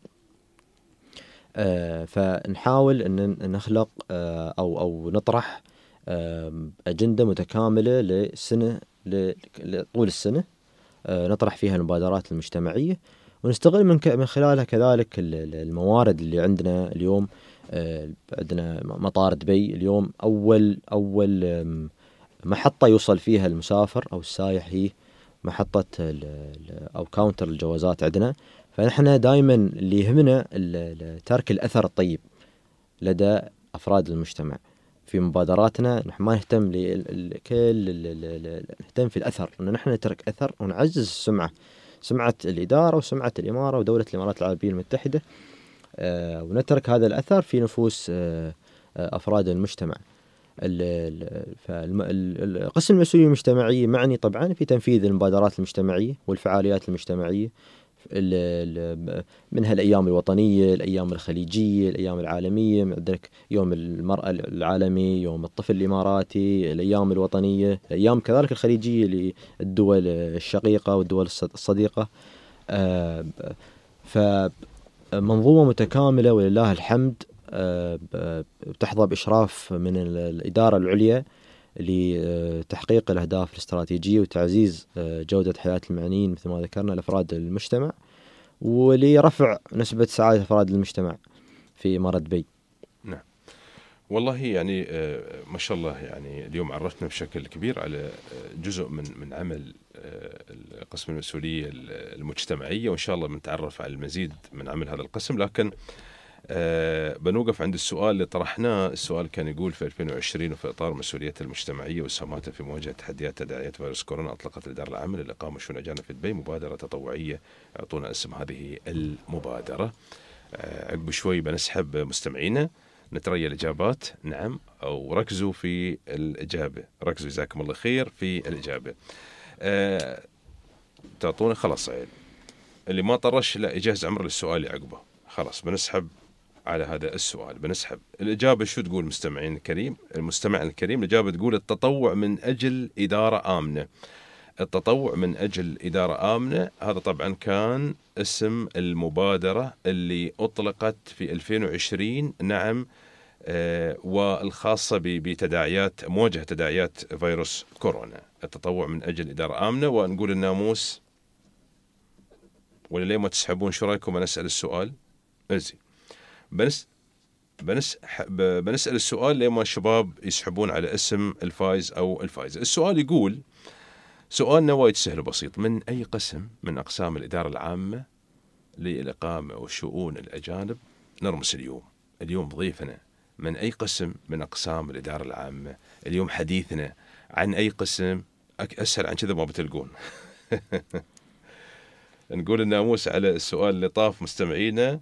S5: فنحاول أن نخلق أو نطرح أجندة متكاملة لسنة لطول السنة نطرح فيها المبادرات المجتمعية ونستغل من خلالها كذلك الموارد اللي عندنا. اليوم عندنا مطار دبي اليوم أول محطة يوصل فيها المسافر أو السائح هي محطة أو كاونتر الجوازات عندنا. فنحن دائما اللي يهمنا ترك الأثر الطيب لدى أفراد المجتمع في مبادراتنا. نحن ما نهتم نهتم في الأثر، أن نحن نترك أثر ونعزز سمعة الإدارة وسمعة الإمارة ودولة الإمارات العربية المتحدة، ونترك هذا الأثر في نفوس أفراد المجتمع. قسم المسؤولية المجتمعية معني طبعا في تنفيذ المبادرات المجتمعية والفعاليات المجتمعية منها الأيام الوطنية، الأيام الخليجية، الأيام العالمية، عندك يوم المرأة العالمي، يوم الطفل الإماراتي، الأيام الوطنية، الأيام كذلك الخليجية للدول الشقيقة والدول الصديقة. فمنظومة متكاملة ولله الحمد، بتحظى بإشراف من الإدارة العليا لتحقيق الأهداف الاستراتيجية وتعزيز جودة حياة المعنيين مثل ما ذكرنا لأفراد المجتمع، ولرفع نسبة سعادة أفراد المجتمع في إمارة دبي.
S4: نعم والله يعني ما شاء الله، يعني اليوم عرفتنا بشكل كبير على جزء من عمل قسم المسؤولية المجتمعية، وإن شاء الله بنتعرف على المزيد من عمل هذا القسم. لكن بنوقف عند السؤال اللي طرحناه. السؤال كان يقول في 2020 وفي إطار مسؤوليته المجتمعية وسهاماته في مواجهة تحديات تداعيات فيروس كورونا، أطلقت الإدارة العامة للإقامة والشؤون الأجانب في دبي مبادرة تطوعية. أعطونا اسم هذه المبادرة. عقب شوي بنسحب مستمعينا نتريا الإجابات نعم أو ركزوا في الإجابة، ركزوا جزاكم الله خير في الإجابة. تعطونا خلاص عيل اللي ما طرش لا يجهز عمر للسؤال اللي عقبه. خلاص بنسحب على هذا السؤال، بنسحب الإجابة. شو تقول مستمعين الكريم؟ المستمع الكريم الإجابة تقول التطوع من أجل إدارة آمنة. التطوع من أجل إدارة آمنة، هذا طبعا كان اسم المبادرة اللي أطلقت في 2020 نعم، والخاصة بتداعيات مواجهة تداعيات فيروس كورونا. التطوع من أجل إدارة آمنة. ونقول الناموس ولا ليه ما تسحبون؟ شو رأيكم أنا أسأل السؤال؟ أزي بنسأل السؤال لما الشباب يسحبون على اسم الفائز أو الفائزة. السؤال يقول، سؤالنا وايد سهل وبسيط: من أي قسم من أقسام الإدارة العامة للإقامة والشؤون الأجانب نرمس اليوم ضيفنا من أي قسم من أقسام الإدارة العامة؟ اليوم حديثنا عن أي قسم؟ أسهل عن كذا ما بتلقون. نقول الناموس على السؤال اللي طاف مستمعينا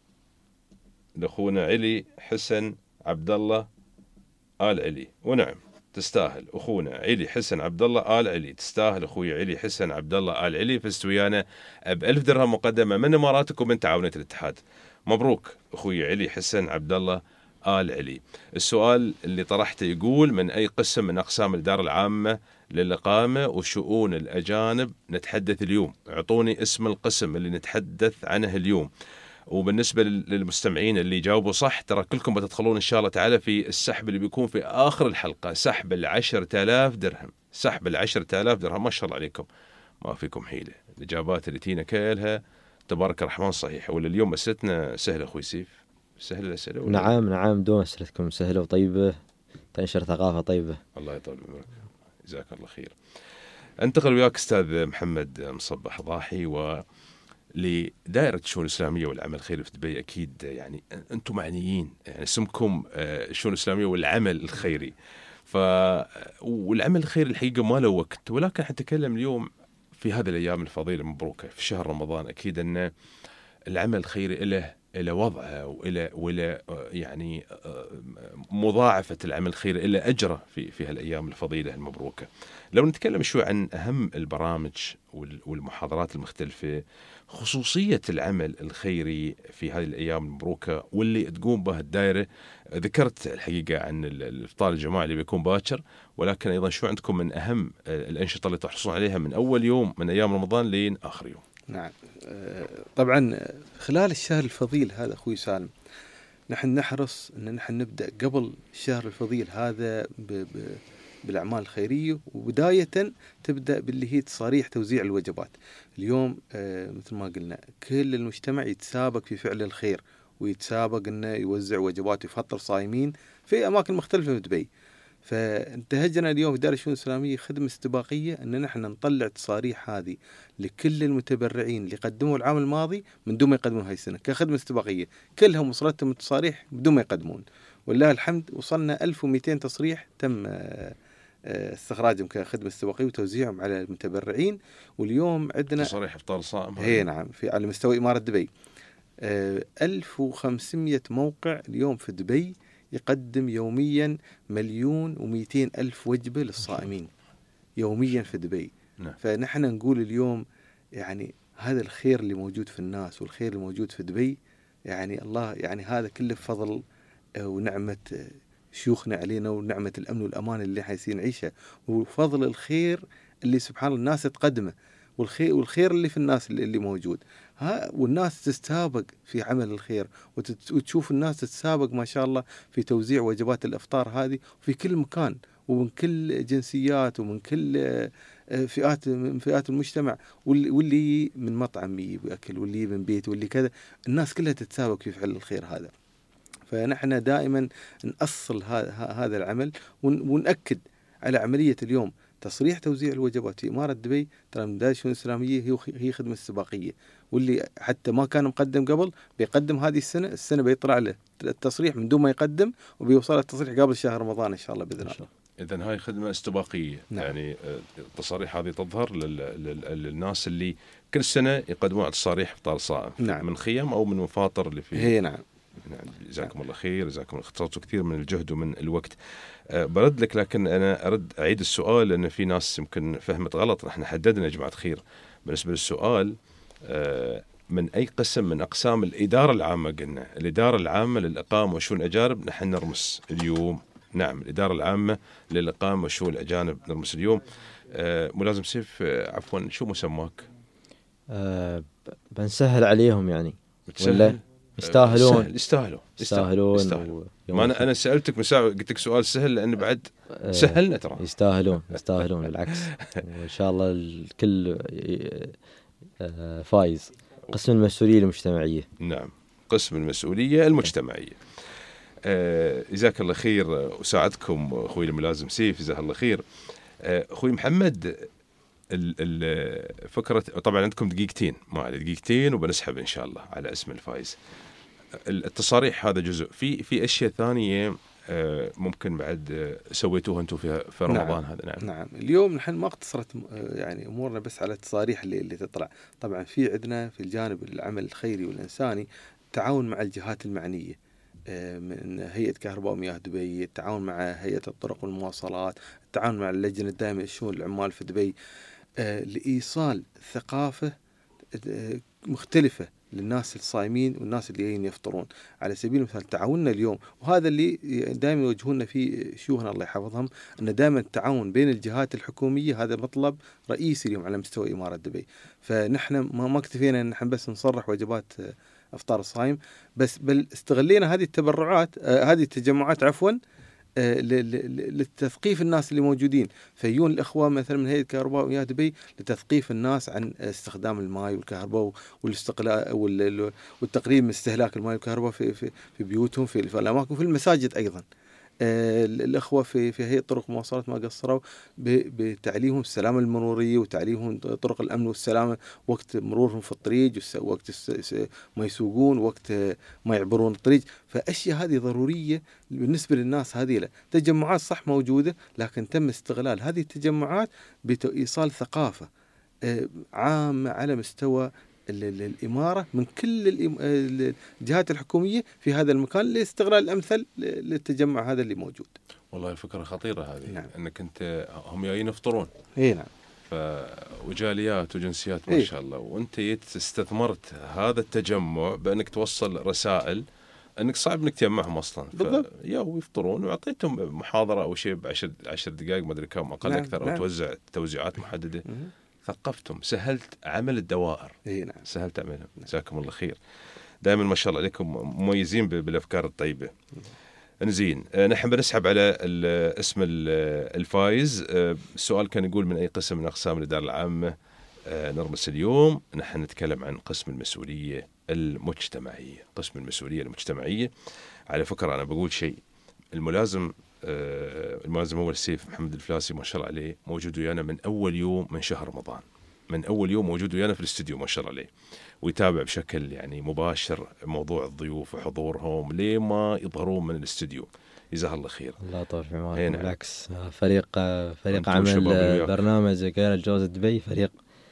S4: لأخونا علي حسن عبد الله آل علي. ونعم تستاهل أخونا علي حسن عبد الله آل علي، تستاهل أخوي علي حسن عبد الله آل علي. فزت ويانا ب1000 درهم مقدمة من إماراتك ومن تعاونية الاتحاد. مبروك أخوي علي حسن عبد الله آل علي. السؤال اللي طرحته يقول: من أي قسم من أقسام الإدارة العامة للإقامة وشؤون الأجانب نتحدث اليوم؟ اعطوني اسم القسم اللي نتحدث عنه اليوم. وبالنسبة للمستمعين اللي جاوبوا صح، ترى كلكم بتدخلون إن شاء الله تعالى في السحب اللي بيكون في آخر الحلقة، سحب 10,000 درهم، سحب 10,000 درهم. ما شاء الله عليكم، ما فيكم حيلة. الإجابات اللي تينا كلها تبارك الرحمن صحيحة. ولا اليوم أسئلتنا سهلة أخوي سيف؟ سهلة الأسئلة؟
S5: نعم دون أسئلتكم سهلة وطيبة، تنشر ثقافة طيبة.
S4: الله يطول عمرك، جزاك الله خير. انتقل وياك أستاذ محمد مصبح ضاحي لدائرة الشؤون الإسلامية والعمل الخيري في دبي. أكيد يعني أنتم معنيين، يعني اسمكم الشؤون الإسلامية والعمل الخيري. والعمل الخيري الحقيقة ما له وقت، ولكن حنتكلم اليوم في هذه الأيام الفضيلة المبروكة في شهر رمضان. أكيد أن العمل الخيري له وضعه وإلى يعني مضاعفة العمل الخيري إلى أجره في هالأيام الفضيلة المبروكة. لو نتكلم شوي عن أهم البرامج والمحاضرات المختلفة، خصوصية العمل الخيري في هذه الأيام المبروكة واللي تقوم به الدائرة. ذكرت الحقيقة عن الإفطار الجماعي اللي بيكون باكر، ولكن أيضا شو عندكم من أهم الأنشطة اللي تحرصون عليها من أول يوم من أيام رمضان لين آخر يوم؟
S1: نعم، طبعا خلال الشهر الفضيل هذا أخوي سالم نحن نحرص أن نحن نبدأ قبل الشهر الفضيل هذا بالأعمال الخيرية، وبداية تبدأ باللي هي تصاريح توزيع الوجبات. اليوم مثل ما قلنا كل المجتمع يتسابق في فعل الخير، ويتسابق أنه يوزع وجبات ويفطر صائمين في أماكن مختلفة في دبي. فانتهجنا اليوم في دار الشؤون الإسلامية خدمة استباقية أن نحن نطلع تصاريح هذه لكل المتبرعين اللي قدموا العام الماضي من دون ما يقدمون هاي السنة كخدمة استباقية. كلهم وصلتهم التصاريح بدون ما يقدمون، والله الحمد وصلنا 1200 تصريح تم استخراجهم كخدمة استباقية وتوزيعهم على المتبرعين. واليوم عندنا
S4: تصاريح إفطار صائم.
S1: هي نعم على مستوى إمارة دبي 1500 موقع اليوم في دبي يقدم يوميا 1,200,000 وجبة للصائمين يوميا في دبي.
S4: نعم.
S1: فنحن نقول اليوم يعني هذا الخير اللي موجود في الناس والخير اللي موجود في دبي، يعني الله، يعني هذا كله بفضل ونعمة شيوخنا علينا، ونعمة الأمن والأمان اللي حيصير نعيشها، وفضل الخير اللي سبحان الله الناس تقدمه، والخير اللي في الناس اللي موجود. والناس تستسابق في عمل الخير، وتشوف الناس تتسابق ما شاء الله في توزيع وجبات الإفطار هذه في كل مكان، ومن كل جنسيات ومن كل فئات من فئات المجتمع، واللي من مطعم يجيب أكل، واللي من بيت، واللي كذا، الناس كلها تتسابق في فعل الخير هذا. فنحن دائما نأصل هذا العمل، ونأكد على عملية اليوم تصريح توزيع الوجبات في إمارة دبي. ترى من الشؤون الإسلامية هي خدمة استباقية، واللي حتى ما كان مقدم قبل بيقدم هذه السنة بيطلع له التصريح من دون ما يقدم، وبيوصل التصريح قبل شهر رمضان إن شاء الله بإذن الله.
S4: إذن هاي خدمة استباقية. نعم. يعني التصاريح هذه تظهر للناس اللي كل سنة يقدمون تصاريح إفطار صائم. نعم. من خيام أو من مفاطر اللي فيه.
S1: هي نعم.
S4: جزاكم الله خير، جزاكم الله، اختصرتوا كثير من الجهد ومن الوقت. برد لك، لكن أنا أعيد السؤال لأن في ناس يمكن فهمت غلط. نحن حددنا يا جماعة خير بالنسبة للسؤال من أي قسم من أقسام الإدارة العامة. قلنا الإدارة العامة للإقامة وشؤون الأجانب نحن نرمس اليوم. نعم، الإدارة العامة للإقامة وشؤون الأجانب نرمس اليوم. ملازم سيف، عفوا شو مسماك؟
S5: بنسهل عليهم يعني،
S4: ولا
S5: يستاهلون؟
S4: يستاهلون. ما أنا سألتك من ساعة قلت لك سؤال سهل لأن بعد سهلنا ترى.
S5: يستاهلون بالعكس. وإن شاء الله الكل فايز. قسم المسؤولية المجتمعية.
S4: نعم، قسم المسؤولية المجتمعية. جزاك الله خير وساعدكم أخوي الملازم سيف، جزاه الله خير. أخوي محمد، الفكرة طبعا عندكم دقيقتين وبنسحب إن شاء الله على اسم الفائز. التصاريح هذا جزء في أشياء ثانية ممكن بعد سويتوها أنتم في رمضان. نعم. هذا
S1: نعم. اليوم نحن ما اقتصرت يعني أمورنا بس على التصاريح اللي تطلع. طبعا في عندنا في الجانب العمل الخيري والإنساني تعاون مع الجهات المعنية، من هيئة كهرباء ومياه دبي، التعاون مع هيئة الطرق والمواصلات، التعاون مع اللجنة الدائمة لشؤون العمال في دبي، لإيصال ثقافة مختلفة للناس الصائمين والناس اللي جايين يفطرون. على سبيل المثال تعاوننا اليوم، وهذا اللي دائما يوجهونا فيه شيوخنا الله يحفظهم، أن دائما التعاون بين الجهات الحكومية هذا مطلب رئيسي اليوم على مستوى إمارة دبي. فنحن ما اكتفينا أن نحن بس نصرح وجبات افطار الصائم بس، بل استغلينا هذه التبرعات، هذه التجمعات عفوا، لتثقيف الناس اللي موجودين. فيجون الإخوة مثلا من هيئة كهرباء ومياه دبي لتثقيف الناس عن استخدام الماء والكهرباء والتقليل من استهلاك الماء والكهرباء في بيوتهم، في الأماكن، في المساجد أيضا. الأخوة في هيئة طرق المواصلات ما قصروا بتعليمهم السلامة المرورية وتعليمهم طرق الأمن والسلامة وقت مرورهم في الطريق، وقت ما يسوقون، وقت ما يعبرون الطريق. فأشياء هذه ضرورية بالنسبة للناس. هذه لا تجمعات صح موجودة، لكن تم استغلال هذه التجمعات بإيصال ثقافة عامة على مستوى الإمارة من كل الجهات الحكومية في هذا المكان لاستغلال الأمثل للتجمع هذا اللي موجود.
S4: والله الفكرة خطيرة هذه.
S1: نعم.
S4: أنك أنت هم جايين يفطرون.
S1: نعم.
S4: وجاليات وجنسيات ما شاء الله، وأنت استثمرت هذا التجمع بأنك توصل رسائل أنك صعب أنك تجمعهم أصلا. ياو يفطرون، وعطيتهم محاضرة أو شيء ب10 دقائق ما أدري كم أقل. نعم. أكثر. أو توزع توزيعات محددة. ثقفتهم، سهلت عمل الدوائر.
S1: نعم.
S4: سهلت عملهم. جزاكم الله خير. دائما ما شاء الله عليكم مميزين بالأفكار الطيبة. نزين، نحن بنسحب على اسم الفائز. السؤال كان يقول من أي قسم من أقسام الإدارة العامة نرمس اليوم. نحن نتكلم عن قسم المسؤولية المجتمعية. قسم المسؤولية المجتمعية. على فكرة أنا بقول شيء، الملازم أول سيف محمد الفلاسي ما شاء الله عليه موجود ويانا من أول يوم من شهر رمضان. من أول يوم موجود ويانا في الاستديو ما شاء الله عليه، ويتابع بشكل يعني مباشر موضوع الضيوف وحضورهم ليه ما يظهرون من الاستديو. جزاه الله خير.
S5: الله يطول في عمرك. بالعكس، فريق عمل برنامج غير الجوز دبي فريق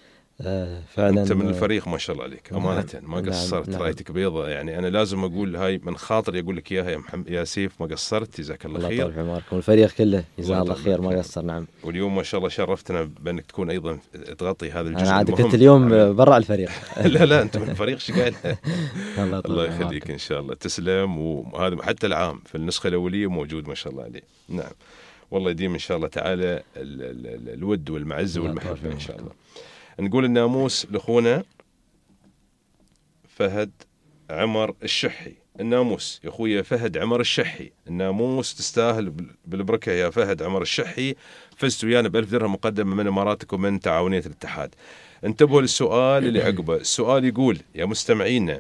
S5: فعلا
S4: انت من الفريق ما شاء الله عليك امانه. ما قصرت. رايتك بيضة يعني. انا لازم اقول هاي من خاطري اقول لك اياها يا سيف، ما قصرت. جزاك الله خير.
S5: الله يطول عمركم والفريق كله جزاه الله خير ما قصر. نعم.
S4: واليوم ما شاء الله شرفتنا بانك تكون ايضا تغطي هذا الجزء.
S5: انا عاد كنت اليوم برا الفريق.
S4: لا انت من الفريق. شو قال؟ الله يخليك ان شاء الله. تسلم. وهذا حتى العام في النسخه الاوليه موجود ما شاء الله عليه. نعم. والله يديم ان شاء الله تعالى الود والمعزه والمحبه ان شاء الله. نقول الناموس لاخونا فهد عمر الشحي. الناموس يا اخويا فهد عمر الشحي. الناموس تستاهل بالبركه يا فهد عمر الشحي. فزت ويانا ب1000 درهم مقدمه من اماراتك ومن تعاونيه الاتحاد. انتبهوا للسؤال اللي عقبه. السؤال يقول يا مستمعينا: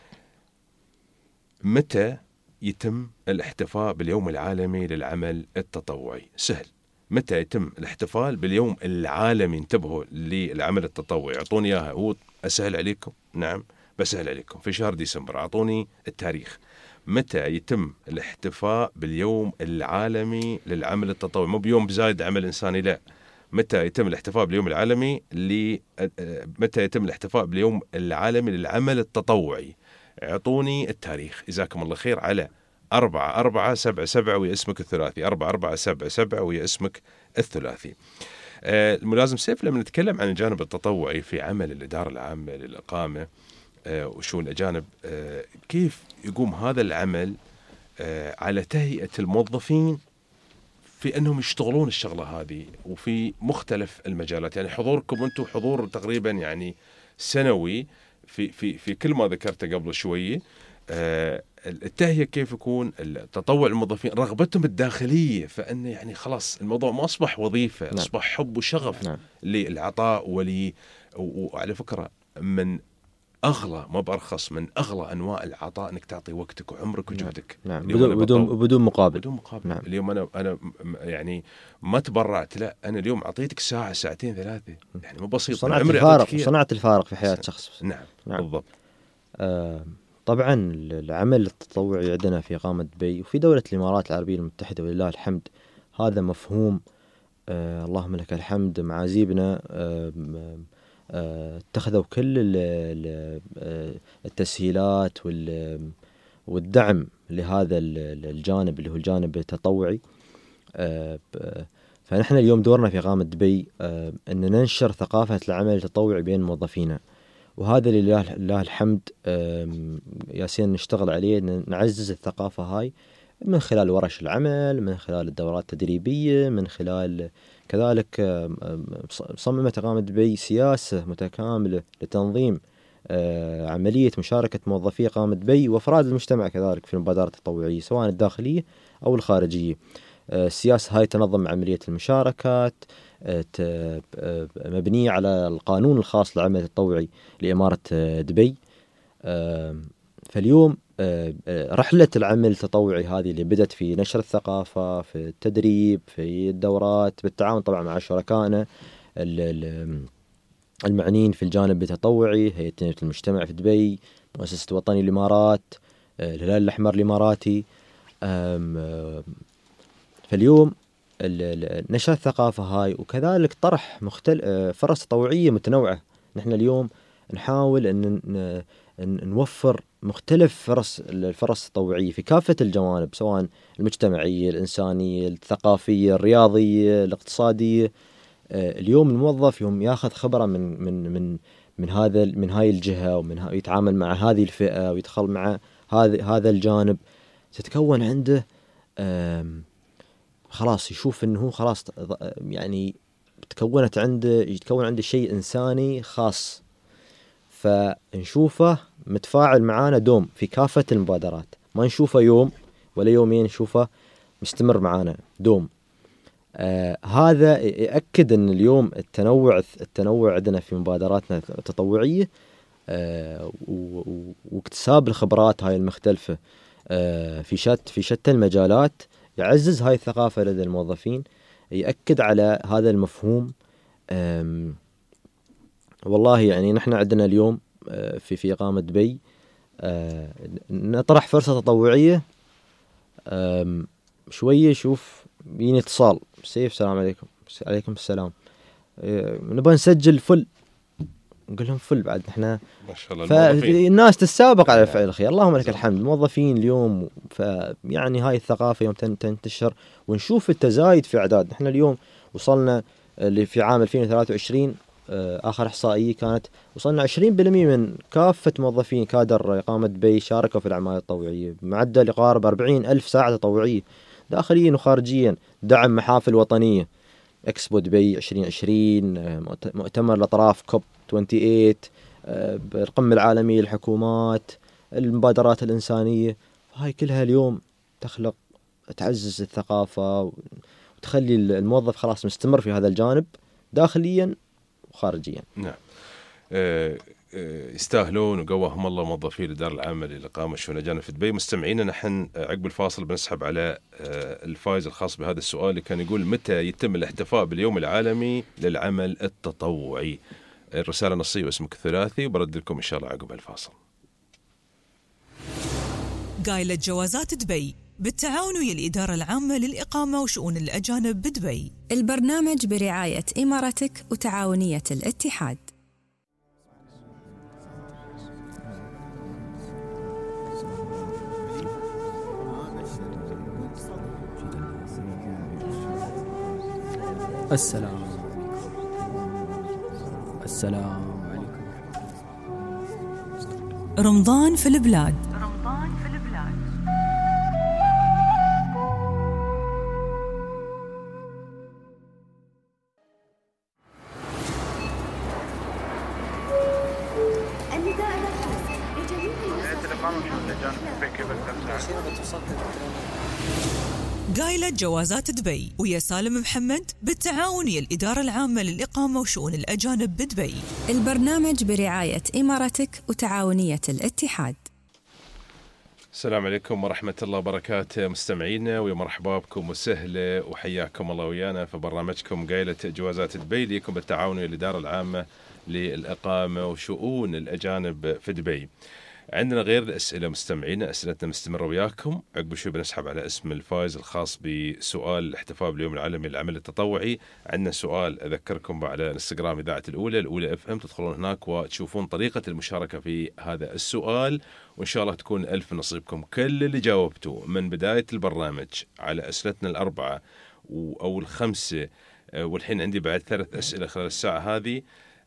S4: متى يتم الاحتفاء باليوم العالمي للعمل التطوعي؟ سهل. متى يتم الاحتفال باليوم العالمي؟ انتبهوا للعمل التطوعي. اعطوني اياها. هو اسهل عليكم. نعم بسهل عليكم. في شهر ديسمبر. اعطوني التاريخ. متى يتم الاحتفاء باليوم العالمي للعمل التطوعي؟ مو بيوم بزايد عمل انساني، لا. متى يتم الاحتفاء باليوم العالمي متى يتم الاحتفاء باليوم العالمي للعمل التطوعي؟ اعطوني التاريخ جزاكم الله خير على 4477 ويا اسمك الثلاثي. 4477 ويا اسمك الثلاثي. الملازم سيف، لما نتكلم عن الجانب التطوعي في عمل الإدارة العامة للإقامة وشؤون الأجانب، كيف يقوم هذا العمل على تهيئة الموظفين في أنهم يشتغلون الشغلة هذه وفي مختلف المجالات؟ يعني حضوركم أنتم حضور تقريبا يعني سنوي في كل ما ذكرته قبل شوية. التهيئة كيف يكون التطوع الموظفين، رغبتهم الداخلية، فإنه يعني خلاص الموضوع ما أصبح وظيفة. نعم. أصبح حب وشغف. نعم. للعطاء وعلى فكرة من أغلى ما بأرخص من أغلى أنواع العطاء أنك تعطي وقتك وعمرك وجهدك.
S5: نعم. بدون مقابل.
S4: بدون مقابل.
S5: نعم.
S4: اليوم أنا يعني ما تبرعت، لا، أنا اليوم أعطيتك ساعة ساعتين ثلاثة، يعني مو بسيط.
S5: صنعت الفارق في حياة شخص.
S4: نعم. بالضبط.
S5: طبعا العمل التطوعي عندنا في إقامة دبي وفي دولة الإمارات العربية المتحدة ولله الحمد هذا مفهوم. اللهم لك الحمد. معازيبنا اتخذوا كل التسهيلات والدعم لهذا الجانب اللي هو الجانب التطوعي. فنحن اليوم دورنا في إقامة دبي أن ننشر ثقافة العمل التطوعي بين موظفينا، وهذا لله الحمد ياسين نشتغل عليه، نعزز الثقافة هاي من خلال ورش العمل، من خلال الدورات التدريبية، من خلال كذلك صممت إقامة دبي سياسة متكاملة لتنظيم عملية مشاركة موظفي إقامة دبي وأفراد المجتمع كذلك في المبادرات التطوعية سواء الداخلية أو الخارجية. السياسة هاي تنظم عملية المشاركات مبنية على القانون الخاص للعمل التطوعي لإمارة دبي. فاليوم رحلة العمل التطوعي هذه اللي بدأت في نشر الثقافة، في التدريب، في الدورات، بالتعاون طبعا مع شركائنا المعنيين في الجانب التطوعي، هيئة تنمية المجتمع في دبي، مؤسسة وطني الإمارات، الهلال الأحمر الإماراتي. فاليوم نشر الثقافة هاي وكذلك طرح فرص تطوعية متنوعة. نحن اليوم نحاول أن نوفر مختلف الفرص التطوعية في كافة الجوانب، سواء المجتمعية، الإنسانية، الثقافية، الرياضية، الاقتصادية. اليوم الموظف يوم ياخذ خبرة من هاي الجهة ومن يتعامل مع هذه الفئة ويدخل مع هذا الجانب، تتكون عنده خلاص يشوف انه خلاص يعني يتكون عنده شيء إنساني خاص، فنشوفه متفاعل معانا دوم في كافة المبادرات، ما نشوفه يوم ولا يومين، نشوفه مستمر معانا دوم. هذا يأكد أن اليوم التنوع عندنا في مبادراتنا التطوعية واكتساب الخبرات هاي المختلفة في شتى المجالات يعزز هاي الثقافة لدى الموظفين، يأكد على هذا المفهوم. والله يعني نحن عندنا اليوم في إقامة دبي نطرح فرصة تطوعية شوية. شوف بيني اتصال سيف، السلام عليكم. عليكم السلام. نبغى نسجل فل نقول لهم فل بعد احنا
S4: ما شاء الله.
S5: فالناس تتسابق على فعل الخير. اللهم لك الحمد. الموظفين اليوم يعني هاي الثقافة يوم تنتشر ونشوف التزايد في أعداد. احنا اليوم وصلنا اللي في عام 2023 آخر إحصائية كانت وصلنا 20% من كافة موظفين كادر إقامة دبي شاركوا في الأعمال التطوعية، معدل يقارب 40,000 ساعة تطوعية داخليا وخارجيا. دعم محافل وطنية، إكسبو دبي 2020، مؤتمر الأطراف كوب 28، القمة العالمية للحكومات، المبادرات الإنسانية. هاي كلها اليوم تخلق تعزز الثقافة وتخلي الموظف خلاص مستمر في هذا الجانب داخليا وخارجيا.
S4: نعم. يستاهلون وقواهم الله موظفين الإدارة العامة للإقامة والشؤون الأجانب في دبي. مستمعينا نحن عقب الفاصل بنسحب على الفائز الخاص بهذا السؤال اللي كان يقول متى يتم الاحتفاء باليوم العالمي للعمل التطوعي. الرسالة نصية واسمك الثلاثي وبرد لكم إن شاء الله عقب الفاصل.
S2: قايلة جوازات دبي بالتعاون ويا الإدارة العامة للإقامة وشؤون الأجانب بدبي.
S3: البرنامج برعاية إمارتك وتعاونية الاتحاد.
S10: السلام عليكم.
S2: رمضان في البلاد. قايلة جوازات دبي ويا سالم محمد بالتعاون ويا الإدارة العامة للإقامة وشؤون الأجانب بدبي.
S3: البرنامج برعاية إمارتك وتعاونية الاتحاد.
S4: السلام عليكم ورحمة الله وبركاته مستمعينا، ومرحبا بكم وسهلا وحياكم الله ويانا في برنامجكم قايلة جوازات دبي ليكم بالتعاون ويا الإدارة العامة للإقامة وشؤون الأجانب في دبي. عندنا غير الأسئلة مستمعينا، أسئلتنا مستمرة وياكم. عقب شوي بنسحب على اسم الفائز الخاص بسؤال الاحتفاء باليوم العالمي للعمل التطوعي. عندنا سؤال أذكركم على الانستغرام إذاعة الأولى FM، تدخلون هناك وتشوفون طريقة المشاركة في هذا السؤال، وإن شاء الله تكون ألف نصيبكم. كل اللي جاوبتوا من بداية البرنامج على أسئلتنا الأربعة أو الخمسة، والحين عندي بعد 3 أسئلة خلال الساعة هذه.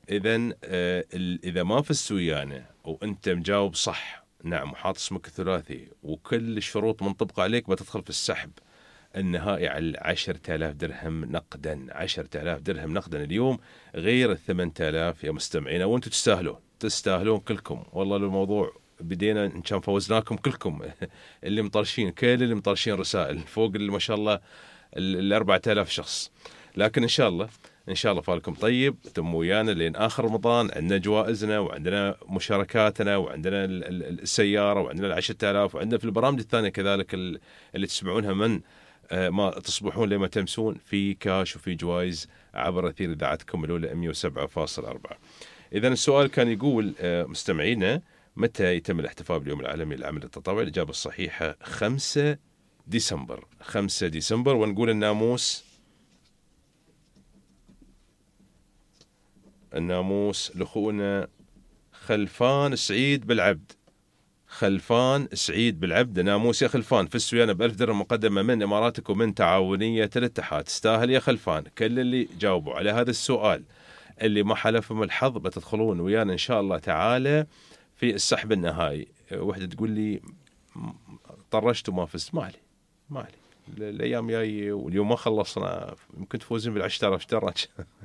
S4: إذا ما فزت ويانا وأنت مجاوب صح، نعم، وحاط اسمك الثلاثي وكل الشروط منطبقة عليك، بتدخل في السحب النهائي على 10,000 درهم نقدا. 10,000 درهم نقدا اليوم غير 8,000 يا مستمعينا، وأنتم تستاهلون كلكم. والله الموضوع بدينا إن كان فوزناكم كلكم اللي مطرشين، كل اللي مطرشين رسائل فوق ما شاء الله 4,000 شخص. لكن إن شاء الله فالكم طيب، تم ويانا لين آخر رمضان. عندنا جوائزنا وعندنا مشاركاتنا وعندنا السيارة وعندنا 10,000 وعندنا في البرامج الثانية كذلك اللي تسمعونها من ما تصبحون لما تمسون في كاش وفي جوائز عبر أثير إذاعتكم الأولى 107.4. إذن السؤال كان يقول مستمعينا متى يتم الاحتفال باليوم العالمي للعمل التطوعي؟ الإجابة الصحيحة 5 ديسمبر. 5 ديسمبر. ونقول الناموس لأخونا خلفان سعيد بالعبد. خلفان سعيد بالعبد، ناموس يا خلفان، فزت ويانا ب1000 درهم مقدمة من إماراتك ومن تعاونية الاتحاد. تستاهل يا خلفان. كل اللي جاوبوا على هذا السؤال اللي ما حلفهم الحظ بتدخلون ويانا إن شاء الله تعالى في السحب النهائي. وحدة تقول لي طرشت وما فزت، ما علي الأيام جاي واليوم ما خلصنا، ممكن تفوزين بال10,000 درج.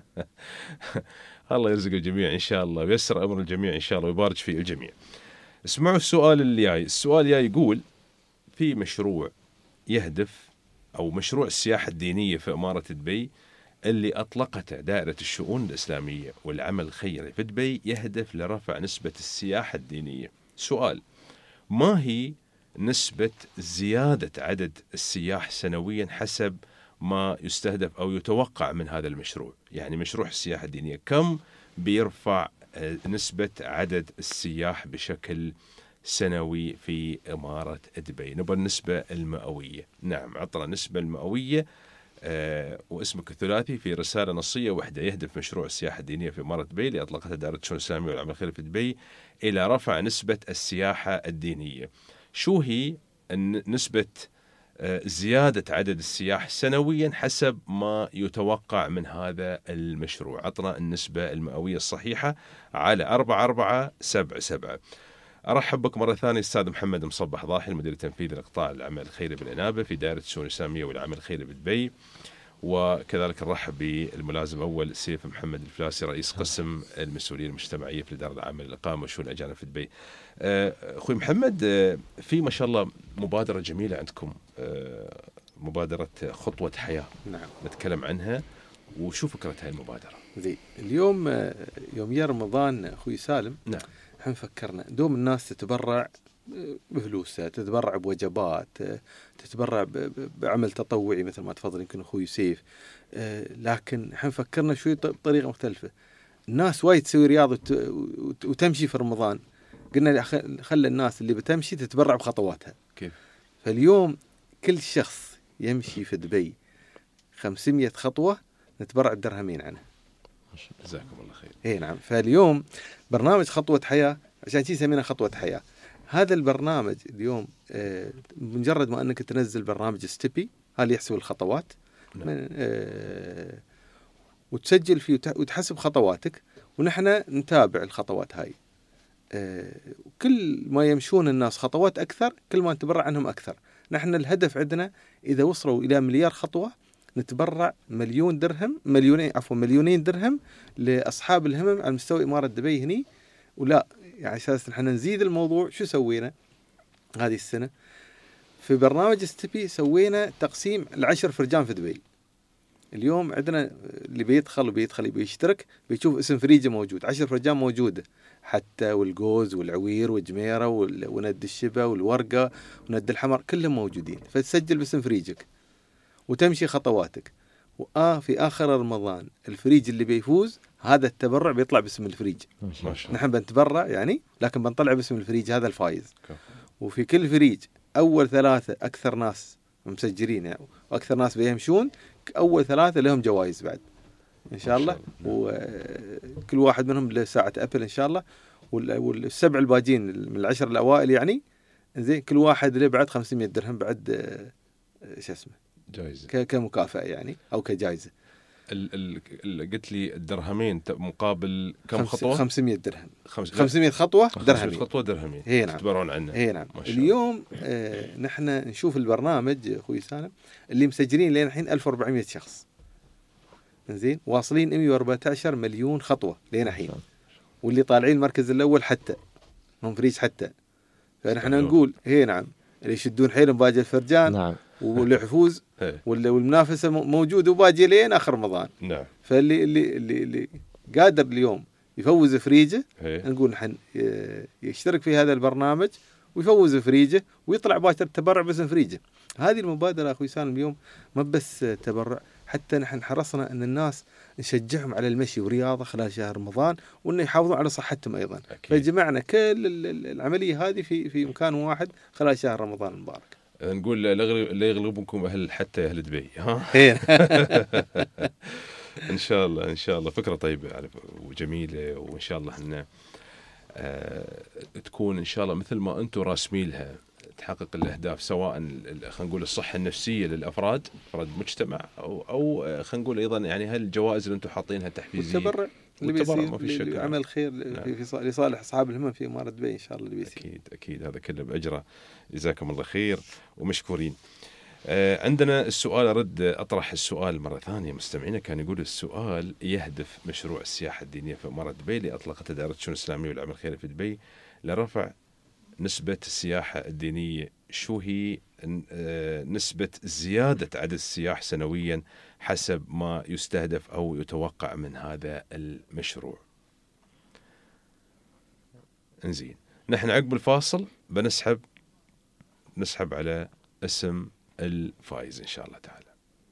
S4: الله يرزق الجميع إن شاء الله ويسر أمر الجميع إن شاء الله ويبارك في الجميع. اسمعوا السؤال اللي جاي. السؤال جاي يقول في مشروع يهدف أو مشروع السياحة الدينية في إمارة دبي اللي أطلقته دائرة الشؤون الإسلامية والعمل الخيري في دبي، يهدف لرفع نسبة السياحة الدينية. سؤال: ما هي نسبة زيادة عدد السياح سنويا حسب ما يستهدف أو يتوقع من هذا المشروع؟ يعني مشروع السياحة الدينية كم بيرفع نسبة عدد السياح بشكل سنوي في إمارة دبي؟ نبغى النسبة المئوية. نعم، عطنا النسبة المئوية واسمك الثلاثي في رسالة نصية واحدة يهدف مشروع السياحة الدينية في إمارة دبي اللي أطلقتها دائرة الشؤون الإسلامية والعمل الخيري في دبي إلى رفع نسبة السياحة الدينية. شو هي نسبة زيادة عدد السياح سنويا حسب ما يتوقع من هذا المشروع؟ عطنا النسبة المئوية الصحيحة على 4477. أرحب بك مرة ثانية أستاذ محمد مصبح ضاحي، المدير التنفيذي لقطاع العمل الخيري بالإنابة في دائرة الشؤون الإسلامية والعمل الخيري بدبي، وكذلك نرحب بالملازم الأول سيف محمد الفلاسي رئيس قسم المسؤولية المجتمعية في الإدارة العامة للإقامة والشؤون الأجانب في دبي. أخوي محمد، في ما شاء الله مبادرة جميلة عندكم، مبادرة خطوة حياة.
S1: نعم.
S4: نتكلم عنها وشو فكرة هاي المبادرة؟
S1: اليوم يوم رمضان أخوي سالم.
S4: نعم.
S1: احنا فكرنا دوم الناس تتبرع بفلوسها، تتبرع بوجبات، تتبرع بعمل تطوعي مثل ما تفضل يمكن أخوي سيف، لكن احنا فكرنا شوي بطريقة مختلفة. الناس وايد تسوي رياضة وتمشي في رمضان، قلنا خلي الناس اللي بتمشي تتبرع بخطواتها.
S4: كيف؟
S1: فاليوم كل شخص يمشي في دبي 500 خطوة نتبرع بدرهمين عنه.
S4: جزاكم الله خير.
S1: اي نعم. فاليوم برنامج خطوة حياة، عشان شي سمينا خطوة حياة. هذا البرنامج اليوم مجرد ما انك تنزل برنامج ستيبي، هذا يحسب الخطوات. نعم. وتسجل فيه وتحسب خطواتك، ونحن نتابع الخطوات هاي. كل ما يمشون الناس خطوات أكثر كل ما نتبرع عنهم أكثر. نحن الهدف عندنا إذا وصلوا إلى 1,000,000,000 خطوة نتبرع مليونين درهم لأصحاب الهمم على مستوى إمارة دبي هني. ولا يعني أساس نحن نزيد الموضوع. شو سوينا هذه السنة في برنامج ستيبي؟ سوينا تقسيم 10 فرجان في دبي. اليوم عندنا اللي بيدخل بيشترك بيشوف اسم فريجة موجود، 10 فرجان موجودة، حتى والجوز والعوير والجميرة وند الشبا والورقة وند الحمر كلهم موجودين. فتسجل باسم فريجك وتمشي خطواتك، في آخر رمضان الفريج اللي بيفوز هذا التبرع بيطلع باسم الفريج. نحن بنتبرع يعني، لكن بنطلع باسم الفريج هذا الفايز. وفي كل فريج أول 3 أكثر ناس مسجلين يعني وأكثر ناس بيمشون، أول 3 لهم جوائز بعد إن شاء الله. وكل واحد منهم لساعة أبل إن شاء الله. وال7 الباجين من 10 الأوائل يعني زين كل واحد له بعد 500 درهم بعد شو اسمه
S4: جائزة
S1: كمكافأة يعني أو كجائزة.
S4: قلت لي الدرهمين مقابل كم خطوة؟
S1: 500 درهم. 500 خطوة درهمين.
S4: 500 خطوة درهمين.
S1: هي نعم.
S4: تتبرعون عنه.
S1: هي نعم. اليوم نحن نشوف البرنامج أخوي سالم اللي مسجلين لين الحين 1400 شخص. زين واصلين 114 مليون خطوة لين الحين. واللي طالعين المركز الأول حتى هم فريج حتى. فنحن نقول هي نعم اللي يشدون حيلهم باقي الفرجان. نعم. واللي يفوز والمنافسة موجودة وباقي لين آخر رمضان.
S4: نعم.
S1: فاللي اللي قادر اليوم يفوز فريجه نقول نحن يشترك في هذا البرنامج ويفوز فريجه ويطلع باكر تبرع باسم فريجه. هذه المبادرة أخوي سالم اليوم ما بس تبرع، حتى نحن حرصنا أن الناس نشجعهم على المشي ورياضة خلال شهر رمضان وأن يحافظون على صحتهم أيضا. فجمعنا كل العملية هذه في مكان واحد خلال شهر رمضان المبارك.
S4: نقول لا يغلبكم حتى أهل دبي. إن شاء الله فكرة طيبة وجميلة، وإن شاء الله إن تكون إن شاء الله مثل ما أنتم راسمين لها تحقق الأهداف، سواء خلينا نقول الصحة النفسية للأفراد أفراد المجتمع أو خلينا نقول أيضا يعني هالجوائز اللي أنتم حاطينها تحفيزية
S1: والتبرع اللي بيصير عمل خير لصالح أصحاب الهمم في إمارة دبي إن شاء الله اللي بيصير.
S4: أكيد هذا كله بأجره. جزاكم الله خير ومشكورين. عندنا السؤال، أرد أطرح السؤال مرة ثانية. مستمعينا كان يقول السؤال يهدف مشروع السياحة الدينية في إمارة دبي اللي أطلقت دائرة الشؤون الإسلامية والعمل الخيري في دبي لرفع نسبة السياحة الدينية. شو هي نسبة زيادة عدد السياح سنويا حسب ما يستهدف أو يتوقع من هذا المشروع؟ انزين، نحن عقب الفاصل نسحب على اسم الفائز إن شاء الله تعالى.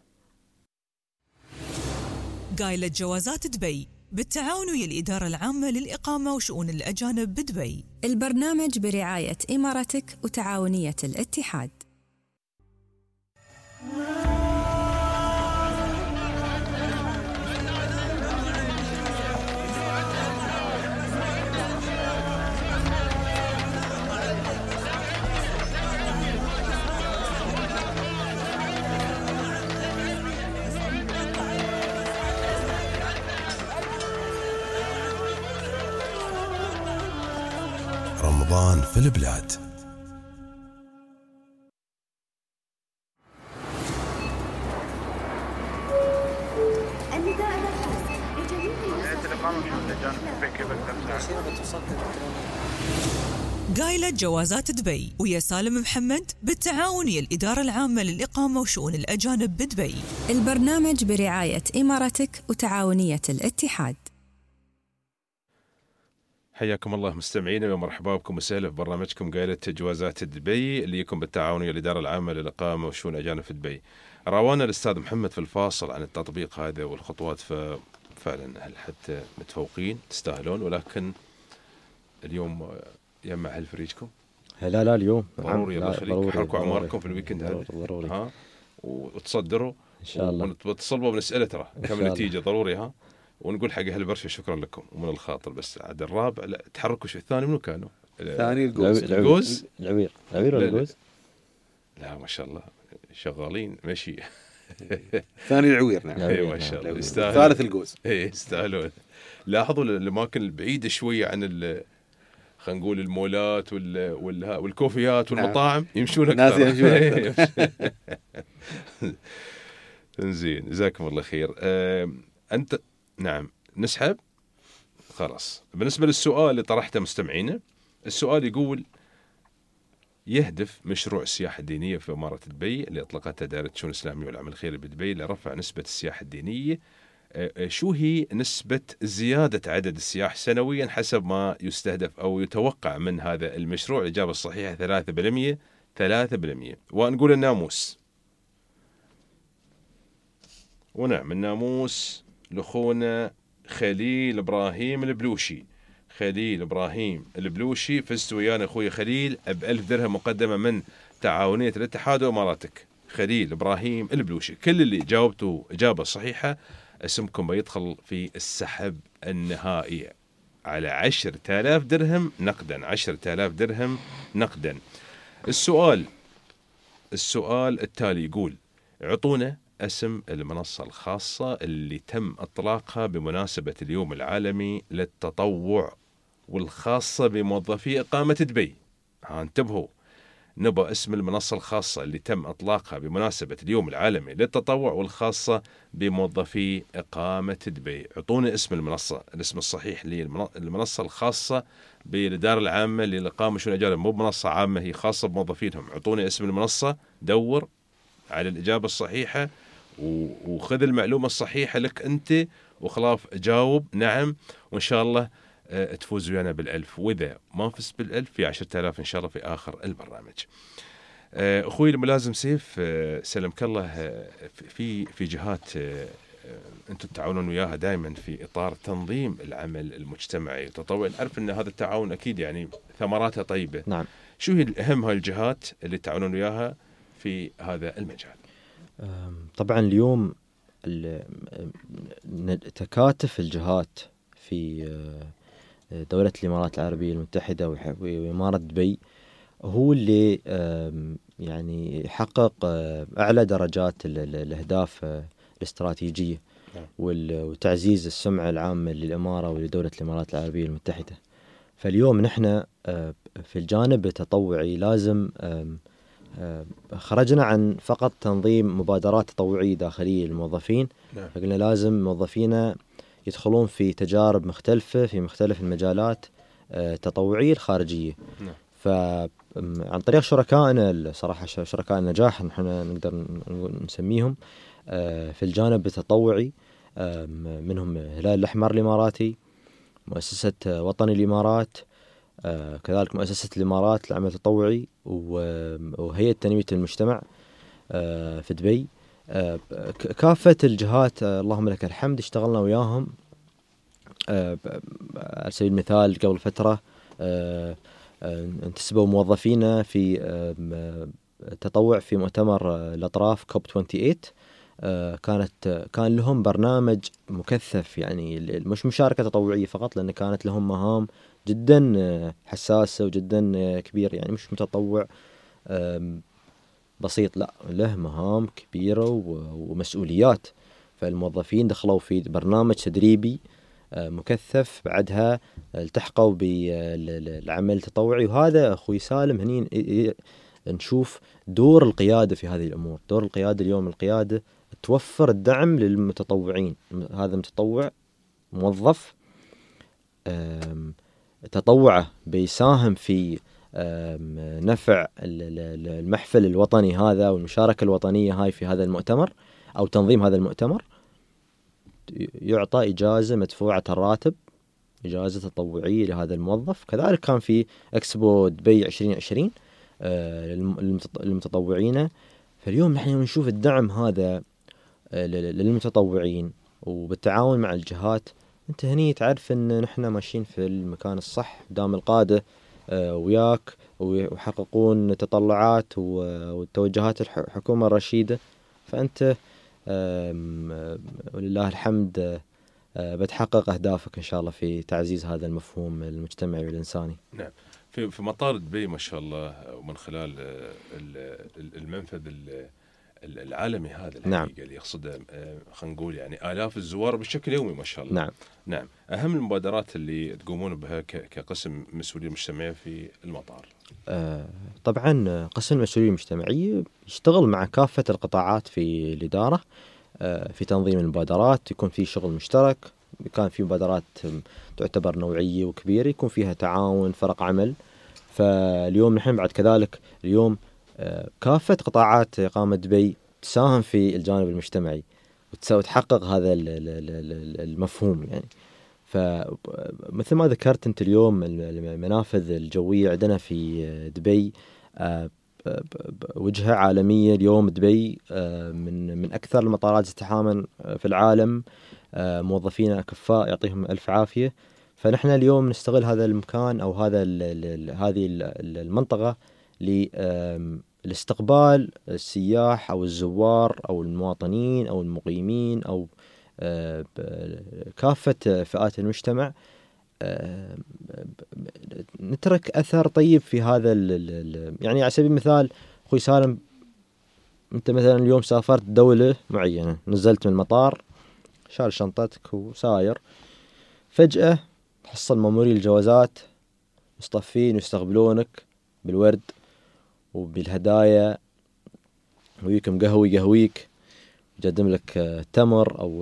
S2: قايلة جوازات دبي بالتعاون ويا الإدارة العامة للإقامة وشؤون الأجانب بدبي.
S3: البرنامج برعاية إمارتك وتعاونية الاتحاد.
S12: رمضان في البلاد.
S2: قايلة جوازات دبي ويا سالم محمد بالتعاون ويا الإدارة العامة للإقامة وشؤون الأجانب بدبي.
S3: البرنامج برعاية إمارتك وتعاونية الاتحاد.
S4: حياكم الله مستمعينا ومرحبا بكم وسهلا في برنامجكم قايلة جوازات دبي اللي يكون بالتعاون ويا الإدارة العامة للإقامة وشؤون الأجانب في دبي. راوانا الأستاذ محمد في الفاصل عن التطبيق هذا والخطوات، ففعلا هل حتى متفوقين تستاهلون، ولكن اليوم يجمع هل فريقكم؟
S5: لا اليوم
S4: ضروري الله يخليك، حركوا اعماركم في الويكند هذا
S5: ضروري
S4: ها، وتصدروا
S5: ان شاء الله،
S4: وتصلبوا بنسأله ترى كم النتيجه ضروري ها، ونقول حق اهل برشا شكرا لكم ومن الخاطر. بس عاد الرابع لا تحركوا. شو الثاني منو كانوا؟
S1: الثاني
S4: الجوز
S5: العوير ولا الجوز؟
S4: لا ما شاء الله شغالين ماشي.
S1: ثاني العوير نعم.
S4: اي ما شاء الله يستاهل.
S1: ثالث الجوز.
S4: اي يستاهلون. لاحظوا الاماكن البعيده شويه عن خلينا نقول المولات والكوفيات والمطاعم يمشون اكثر.
S1: الناس يمشون
S4: زين جزاكم الله خير. انت نعم نسحب خلاص. بالنسبه للسؤال اللي طرحته مستمعينا، السؤال يقول: يهدف مشروع السياحه الدينيه في اماره دبي اللي اطلقتها دائره الشؤون الاسلاميه والعمل الخيري بدبي لرفع نسبه السياحه الدينيه، شو هي نسبة زيادة عدد السياح سنويا حسب ما يستهدف أو يتوقع من هذا المشروع؟ الإجابة الصحيحة 3%. ونقول الناموس. ونعم الناموس لأخونا خليل إبراهيم البلوشي. خليل إبراهيم البلوشي، فزت ويانا أخوي خليل ب1000 درهم مقدمة من تعاونية الاتحاد وإماراتك. خليل إبراهيم البلوشي، كل اللي جاوبتوا إجابة صحيحة اسمكم بيدخل في السحب النهائي على 10,000 درهم نقدا. 10,000 درهم نقدا. السؤال التالي يقول: اعطونا اسم المنصة الخاصة اللي تم اطلاقها بمناسبة اليوم العالمي للتطوع والخاصة بموظفي إقامة دبي. انتبهوا، نبغى اسم المنصة الخاصة اللي تم إطلاقها بمناسبة اليوم العالمي للتطوع والخاصة بموظفي إقامة دبي. اعطونا اسم المنصة، الاسم الصحيح للمنصة الخاصة بالإدارة العامة للإقامة وشؤون الأجانب، مو منصة عامة هي خاصة بموظفينهم. اعطونا اسم المنصة، دور على الإجابة الصحيحة وخذ المعلومة الصحيحة لك أنت وخلاف جاوب نعم، وإن شاء الله تفوز ويانا بال1000، وإذا ما فزت بال1000 في 10,000 إن شاء الله في آخر البرنامج. أخوي الملازم سيف سلمك الله، في جهات أنتم تتعاونون وياها دائما في إطار تنظيم العمل المجتمعي والتطوعي. نعرف أن هذا التعاون أكيد يعني ثمراته طيبة.
S5: نعم.
S4: شو هي أهم هاي الجهات اللي تتعاونون وياها في هذا المجال؟
S5: طبعا اليوم تكاتف الجهات في دولة الإمارات العربية المتحدة وإمارة دبي هو اللي يعني يحقق أعلى درجات الأهداف الاستراتيجية وتعزيز السمعة العامة للإمارة ولدولة الإمارات العربية المتحدة. فاليوم نحن في الجانب التطوعي لازم خرجنا عن فقط تنظيم مبادرات تطوعية داخلية للموظفين، فقلنا لازم موظفينا يدخلون في تجارب مختلفة في مختلف المجالات التطوعية الخارجية. فعن طريق شركائنا صراحة شركاء النجاح نحن نقدر نسميهم في الجانب التطوعي، منهم هلال الأحمر الإماراتي، مؤسسة وطن الإمارات، كذلك مؤسسة الإمارات للعمل التطوعي، وهيئة تنمية المجتمع في دبي. كافة الجهات اللهم لك الحمد اشتغلنا وياهم. على سبيل المثال قبل فترة انتسبوا موظفينا في تطوع في مؤتمر الأطراف كوب 28. كان لهم برنامج مكثف، يعني مش مشاركة تطوعية فقط، لأن كانت لهم مهام جدا حساسة وجدا كبيرة، يعني مش متطوع بسيط، لا له مهام كبيرة ومسؤوليات. فالموظفين دخلوا في برنامج تدريبي مكثف. بعدها التحقوا بالعمل التطوعي. وهذا أخوي سالم هني نشوف دور القيادة في هذه الأمور. دور القيادة اليوم، القيادة توفر الدعم للمتطوعين. هذا متطوع موظف تطوعه بيساهم في نفع المحفل الوطني هذا والمشاركة الوطنية هاي في هذا المؤتمر أو تنظيم هذا المؤتمر، يعطى إجازة مدفوعة الراتب، إجازة تطوعية لهذا الموظف. كذلك كان في إكسبو دبي 2020 للمتطوعين. فاليوم نحن نشوف الدعم هذا للمتطوعين وبالتعاون مع الجهات. أنت هني تعرف أن نحن ماشيين في المكان الصح دام القادة وياك ويحققون تطلعات والتوجهات الحكومة الرشيدة. فأنت ولله الحمد بتحقق أهدافك إن شاء الله في تعزيز هذا المفهوم المجتمعي والإنساني.
S4: نعم. في مطار دبي ما شاء الله، ومن خلال المنفذ العالمي هذا الحقيقة، نعم، اللي يقصده خلينا نقول يعني آلاف الزوار بشكل يومي ما شاء الله. نعم. أهم المبادرات اللي تقومون بها كقسم مسؤولية مجتمعية في المطار؟
S5: طبعا قسم المسؤولية المجتمعية يشتغل مع كافة القطاعات في الإدارة في تنظيم المبادرات. يكون في شغل مشترك، كان في مبادرات تعتبر نوعية وكبيرة يكون فيها تعاون فرق عمل. فاليوم نحن بعد كذلك اليوم كافة قطاعات إقامة دبي تساهم في الجانب المجتمعي وتحقق هذا المفهوم يعني. فمثل ما ذكرت أنت اليوم المنافذ الجوية عندنا في دبي وجهة عالمية. اليوم دبي من أكثر المطارات ازدحاما في العالم، موظفين أكفاء يعطيهم ألف عافية. فنحن اليوم نستغل هذا المكان أو هذه المنطقة لاستقبال السياح أو الزوار أو المواطنين أو المقيمين أو كافة فئات المجتمع. نترك أثر طيب في هذا يعني على سبيل المثال أخوي سالم، أنت مثلا اليوم سافرت دولة معينة، نزلت من المطار شال شنطتك وساير، فجأة تحصل مأموري الجوازات مصطفين ويستقبلونك بالورد وبالهدايا ويكم يقهويك يقدم لك تمر أو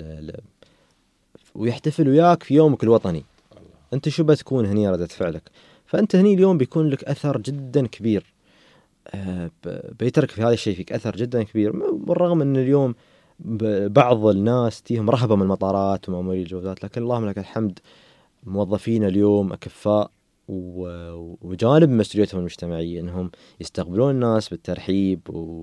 S5: ويحتفل وياك في يومك الوطني. أنت شو بتكون هني ردة فعلك؟ فأنت هني اليوم بيكون لك أثر جدا كبير، بيترك في هذا الشيء فيك أثر جدا كبير. بالرغم أن اليوم بعض الناس تيهم رهبة من المطارات ومأموري الجوازات، لكن اللهم لك الحمد موظفين اليوم أكفاء وجانب مسؤوليتهم المجتمعية أنهم يستقبلون الناس بالترحيب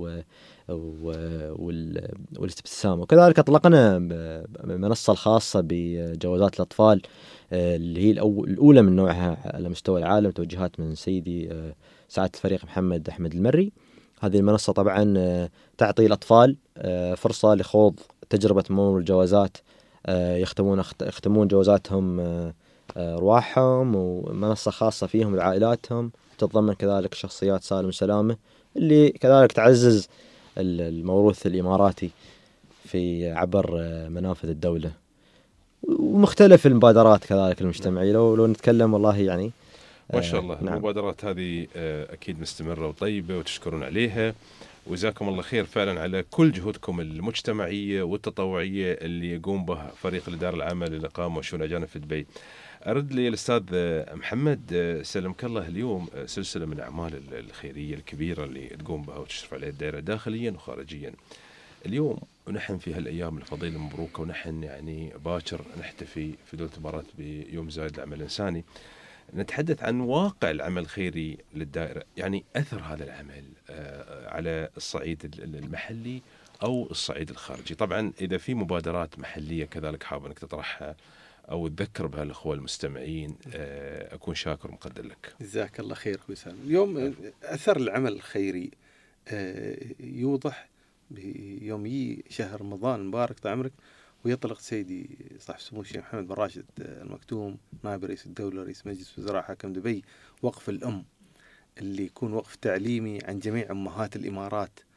S5: والاستبتسامة. وكذلك أطلقنا منصة الخاصة بجوازات الأطفال اللي هي الأولى من نوعها على مستوى العالم، توجهات من سيدي سعادة الفريق محمد أحمد المري. هذه المنصة طبعا تعطي الأطفال فرصة لخوض تجربة مرور الجوازات، يختمون جوازاتهم رواحهم، ومنصة خاصة فيهم لعائلاتهم تتضمن كذلك شخصيات سالم سلامة اللي كذلك تعزز الموروث الإماراتي في عبر منافذ الدولة، ومختلف المبادرات كذلك المجتمعية. لو نتكلم والله يعني
S4: ما شاء الله.
S5: نعم.
S4: المبادرات هذه أكيد مستمرة وطيبة وتشكرون عليها، وجزاكم الله خير فعلا على كل جهودكم المجتمعية والتطوعية اللي يقوم بها فريق الإدارة العامة للإقامة وشؤون الأجانب في دبي. أرد لي الأستاذ محمد سلمك الله، اليوم سلسلة من الأعمال الخيرية الكبيرة اللي تقوم بها وتشرف عليها الدائرة داخليا وخارجيا. اليوم ونحن في هالأيام الفضيلة المبروكة، ونحن يعني باكر نحتفي في دولة الإمارات بيوم زايد العمل الإنساني، نتحدث عن واقع العمل الخيري للدائرة، يعني أثر هذا العمل على الصعيد المحلي أو الصعيد الخارجي. طبعا إذا في مبادرات محلية كذلك حابب أنك تطرحها أو تذكر بها الأخوة المستمعين أكون شاكر ومقدر لك.
S1: جزاك الله خير أخوي سالم. اليوم أثر العمل الخيري يوضح بيوم شهر رمضان المبارك طال عمرك، ويطلق سيدي صاحب السمو الشيخ محمد بن راشد المكتوم نائب رئيس الدولة رئيس مجلس وزراء حاكم دبي وقف الأم، اللي يكون وقف تعليمي عن جميع أمهات الإمارات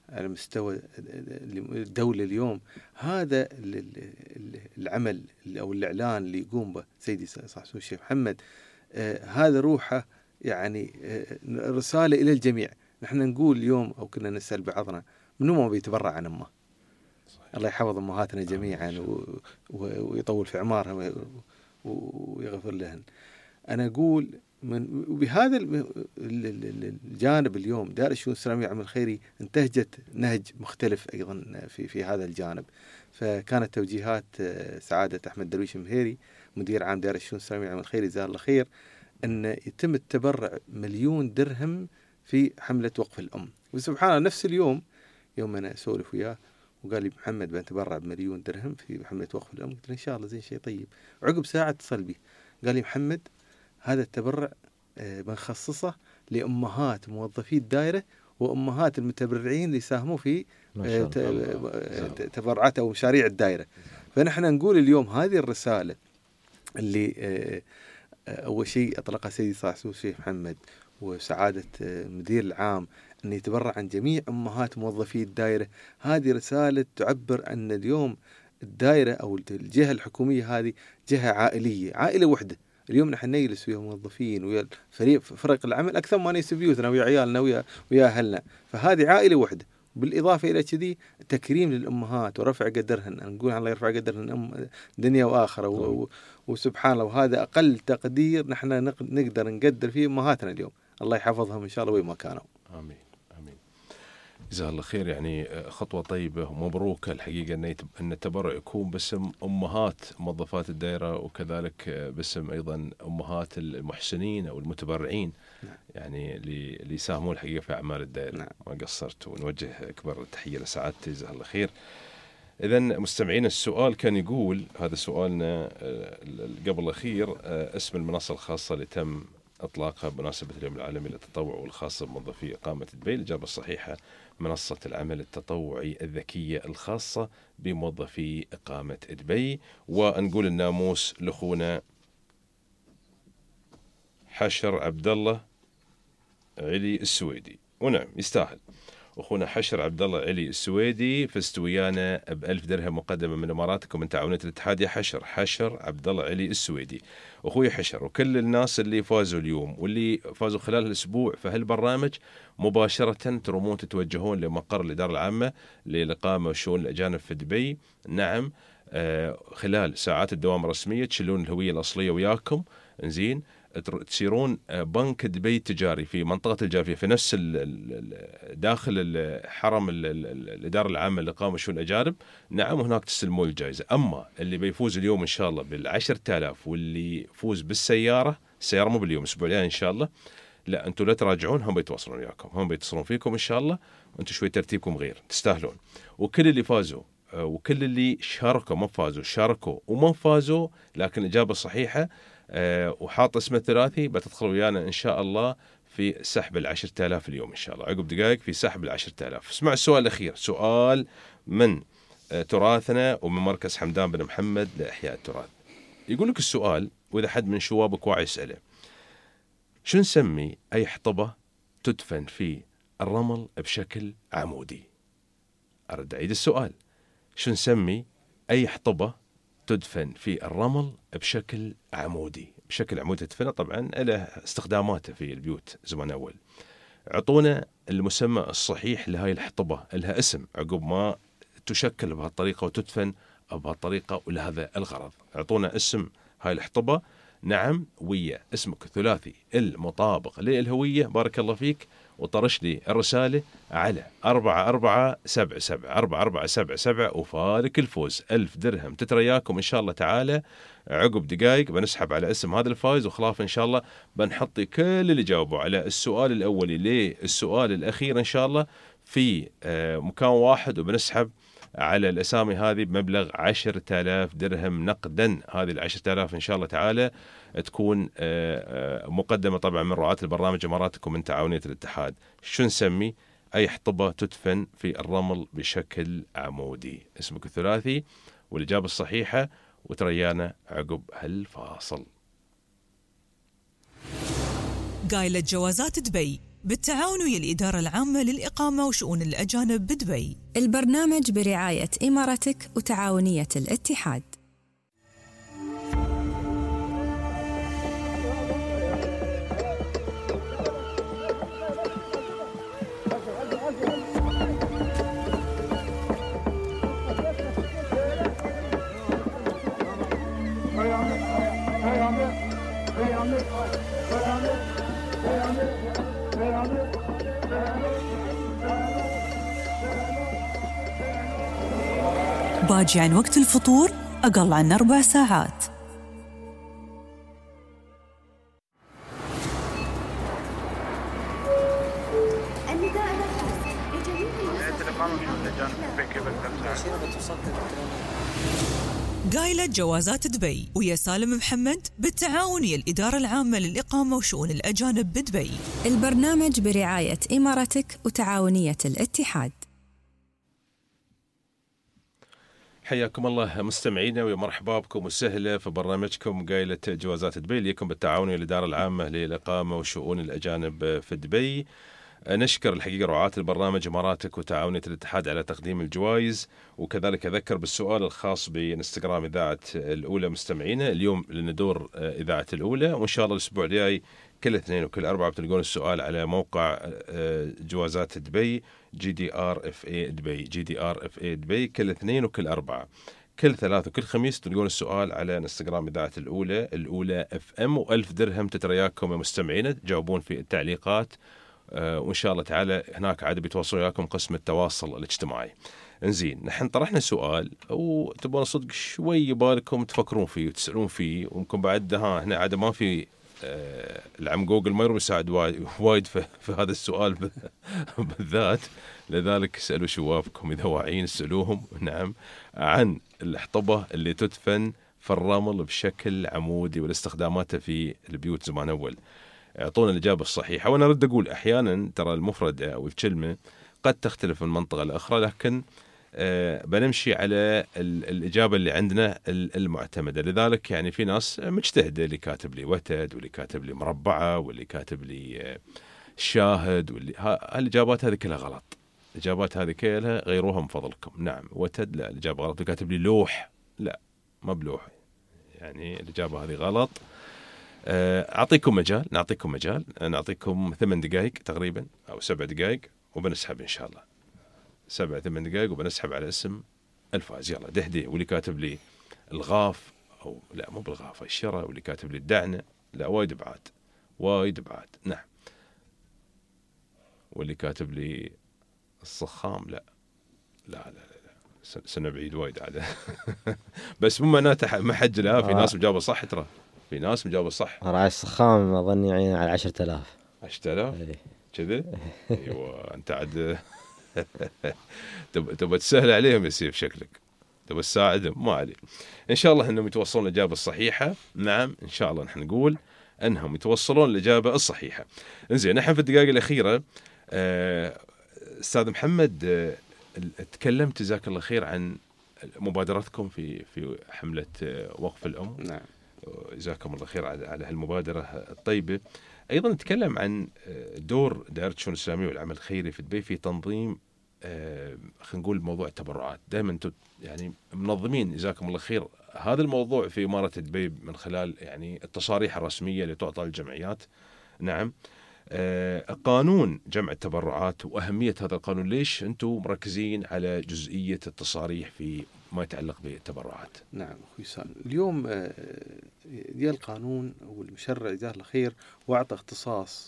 S1: على مستوى الدولة اليوم. هذا العمل أو الإعلان اللي يقوم به سيدي صاحب الشيخ محمد، هذا روحه يعني رسالة إلى الجميع. نحن نقول اليوم أو كنا نسأل بعضنا منو ما بيتبرع عن أمه. الله يحفظ أمهاتنا جميعا ويطول في أعمارها ويغفر لهن. أنا أقول بهذا الجانب اليوم دائرة الشؤون الإسلامية والعمل الخيري انتهجت نهج مختلف أيضا في هذا الجانب. فكانت توجيهات سعادة أحمد درويش مهيري مدير عام دائرة الشؤون الإسلامية والعمل الخيري جزاه الله خير أن يتم التبرع 1,000,000 درهم في حملة وقف الأم. وسبحان الله نفس اليوم يوم أنا أسولف وياه وقال لي محمد بنتبرع ب1,000,000 درهم في حملة وقف الأم. قلت له إن شاء الله زين شيء طيب. وعقب ساعة اتصل بي قال لي محمد هذا التبرع بنخصصه لأمهات موظفي الدائرة وأمهات المتبرعين اللي ساهموا في تبرعات أو مشاريع الدائرة. فنحن نقول اليوم هذه الرسالة اللي أول شيء أطلقها سيدي صاحب الشيخ محمد وسعادة مدير العام أن يتبرع عن جميع أمهات موظفي الدائرة. هذه رسالة تعبر أن اليوم الدائرة أو الجهة الحكومية هذه جهة عائلية، عائلة وحدة. اليوم نحن نجلس ويا موظفين ويا فريق العمل أكثر ما نجلس بيوتنا ويا عيالنا ويا أهلنا. فهذه عائلة وحدة. بالإضافة إلى كذي تكريم للأمهات ورفع قدرهن. نقول الله يرفع قدرهن دنيا وآخرة وسبحان الله. وهذا أقل تقدير نحن نقدر نقدر فيه أمهاتنا اليوم. الله يحفظهم إن شاء الله وين ما كانوا.
S4: آمين آمين. جزاه الله خير. يعني خطوة طيبة ومبروكة الحقيقة أن التبرع يكون باسم أمهات موظفات الدائرة وكذلك باسم أيضا أمهات المحسنين أو المتبرعين. نعم. يعني اللي يساهمون الحقيقة في أعمال الدائرة. نعم. ما قصرت. ونوجه أكبر التحية لسعادتي جزاه الله خير. إذن مستمعين السؤال كان يقول، هذا سؤالنا قبل الأخير، اسم المنصة الخاصة اللي تم إطلاقها بمناسبة اليوم العالمي للتطوع والخاصة بموظفي إقامة دبي. الإجابة الصحيحة منصة العمل التطوعي الذكية الخاصة بموظفي إقامة دبي. ونقول الناموس لأخونا حشر عبد الله علي السويدي. ونعم يستاهل أخونا حشر عبد الله علي السويدي. فزت ويانا ب1000 درهم مقدمة من إماراتكم من تعاونية الاتحاد يا حشر عبد الله علي السويدي. أخوي حشر وكل الناس اللي فازوا اليوم واللي فازوا خلال الأسبوع في هالبرنامج مباشرة ترمون تتوجهون لمقر الإدارة العامة للإقامة والشؤون الأجانب في دبي. نعم خلال ساعات الدوام الرسمية تشيلون الهوية الأصلية وياكم. إنزين تسيرون بنك دبي التجاري في منطقة الجافية في نفس داخل الحرم الإدارة العامة للإقامة والشؤون الأجانب. نعم وهناك تستلمون الجائزة. أما اللي بيفوز اليوم إن شاء الله بال10,000 واللي يفوز بالسيارة، السيارة مو باليوم الأسبوع الجاي إن شاء الله، لا أنتوا لا تراجعون، هم بيتواصلون وياكم، هم بيتصلون فيكم إن شاء الله. وأنتوا شوي ترتيبكم غير، تستاهلون. وكل اللي فازوا وكل اللي شاركوا ما فازوا شاركوا وما فازوا لكن الإجابة الصحيحة وحاط اسم الثلاثي بتدخل ويانا إن شاء الله في سحب 10,000 اليوم إن شاء الله. عقب دقائق في سحب 10,000. اسمع السؤال الأخير، سؤال من تراثنا ومن مركز حمدان بن محمد لإحياء التراث. يقول لك السؤال، وإذا حد من شوابك واعي يسأله، شو نسمي أي حطبة تدفن في الرمل بشكل عمودي؟ أرد أعيد السؤال، شو نسمي أي حطبة تدفن في الرمل بشكل عمودي؟ بشكل عمودي تدفنها طبعا له استخداماته في البيوت زمان أول. عطونا المسمى الصحيح لهاي الحطبة، لها اسم عقب ما تشكل بهالطريقة وتدفن بهالطريقة ولهذا الغرض. عطونا اسم هاي الحطبة. نعم ويا اسمك ثلاثي المطابق للهوية بارك الله فيك، وطرش لي الرسالة على 4477 4477 وفالك الفوز 1000 درهم تترياكم إن شاء الله تعالى. عقب دقائق بنسحب على اسم هذا الفائز، وخلاف إن شاء الله بنحطي كل اللي جاوبوا على السؤال الأولي للسؤال الأخير إن شاء الله في مكان واحد، وبنسحب على الأسامي هذه بمبلغ 10,000 درهم نقدا. هذه 10,000 إن شاء الله تعالى تكون مقدمة طبعا من رعاة البرنامج إماراتكم من تعاونية الاتحاد. شو نسمي أي حطبة تدفن في الرمل بشكل عمودي؟ اسمك الثلاثي والإجابة الصحيحة وتريانا عقب هالفاصل.
S2: قايلة جوازات دبي بالتعاون ويا الإدارة العامة للإقامة وشؤون الأجانب بدبي.
S3: البرنامج برعاية إمارتك وتعاونية الاتحاد.
S2: باجي عن وقت الفطور أقل عن 4 ساعات. قايلة جوازات دبي ويا سالم محمد بالتعاون ويا الإدارة العامة للإقامة وشؤون الأجانب بدبي.
S3: البرنامج برعاية إمارتك وتعاونية الاتحاد.
S4: حياكم الله مستمعينا ومرحبا بكم وسهلا في برنامجكم قايلة جوازات دبي ليكم بالتعاون ويا الإدارة العامة للإقامة وشؤون الأجانب في دبي. نشكر الحقيقة رعاة البرنامج إماراتك وتعاونية الاتحاد على تقديم الجوائز، وكذلك أذكر بالسؤال الخاص بإنستغرام إذاعة الأولى مستمعينا. اليوم لنا دور إذاعة الأولى، وإن شاء الله الأسبوع الجاي كل اثنين وكل أربعة بتلقون السؤال على موقع جوازات دبي GDRFA دبي GDRFA دبي كل اثنين وكل أربعة. كل ثلاث وكل خميس تلقون السؤال على انستغرام إذاعة الأولى FM، و1000 درهم تترياكم يا مستمعينا تجاوبون في التعليقات، وإن شاء الله تعالى هناك عاد بيتواصلوا وياكم قسم التواصل الاجتماعي. انزين، نحن طرحنا سؤال وتبون صدق شوي يبالكم تفكرون فيه وتسألون فيه، وممكن بعد هنا عاد ما في العم جوجل ما يروح يساعد وايد في هذا السؤال بالذات، لذلك اسألوا شوافكم إذا واعيين اسألوهم. نعم، عن الحطبة اللي تدفن في الرمل بشكل عمودي والاستخدامات في البيوت زمان أول. اعطونا الإجابة الصحيحة. وأنا أرد أقول أحيانا ترى المفرد أو الكلمة قد تختلف من منطقة لأخرى، لكن بنمشي على الإجابة اللي عندنا المعتمدة. لذلك يعني في ناس مجتهدة، اللي كاتب لي وتد، واللي كاتب لي مربعة، واللي كاتب لي شاهد، واللي الإجابات هذه كلها غلط. الإجابات هذه كلها غيروها من فضلكم. نعم، وتد لا، الإجابة غلط. اللي كاتب لي لوح، لا ما بلوح، يعني الإجابة هذه غلط. أعطيكم مجال، نعطيكم 8 دقائق تقريبا أو 7 دقائق وبنسحب إن شاء الله. 7-8 دقائق وبنسحب على اسم الفائز. يلا دهدي. واللي كاتب لي الغاف، أو لا مو بالغاف، الشرة، واللي كاتب لي الدعنة، لا وايد بعاد. نعم. واللي كاتب لي الصخام، لا سنة بعيد وايد عادة. بس مو معناته ما حجلها. في ناس مجاوبة صح، ترى في ناس مجاوبة صح.
S5: راعي الصخام أظن يعني على 10,000
S4: كذا. ايوه انت عاد تبغى تسهل عليهم يصير شكلك، تبغى تساعدهم، ما عليه. ان شاء الله انهم يتوصلون الاجابه الصحيحه. نعم ان شاء الله نحن نقول انهم يتوصلون الاجابه الصحيحه. انزين، نحن في الدقائق الاخيره استاذ محمد تكلمت جزاك الله خير عن مبادرتكم في حمله وقف الام.
S1: نعم،
S4: جزاكم الله خير على هالمبادره الطيبه. أيضا نتكلم عن دور دائرة الشؤون الإسلامية والعمل الخيري في دبي في تنظيم خلينا نقول موضوع التبرعات. دائما يعني منظمين جزاكم الله خير هذا الموضوع في إمارة دبي من خلال يعني التصاريح الرسمية اللي تعطى للجمعيات. نعم. قانون جمع التبرعات وأهمية هذا القانون، ليش أنتم مركزين على جزئية التصاريح في ما يتعلق بالتبرعات؟
S1: نعم أخوي سالم، اليوم دي القانون والمشرع جزاه الله خير وأعطى اختصاص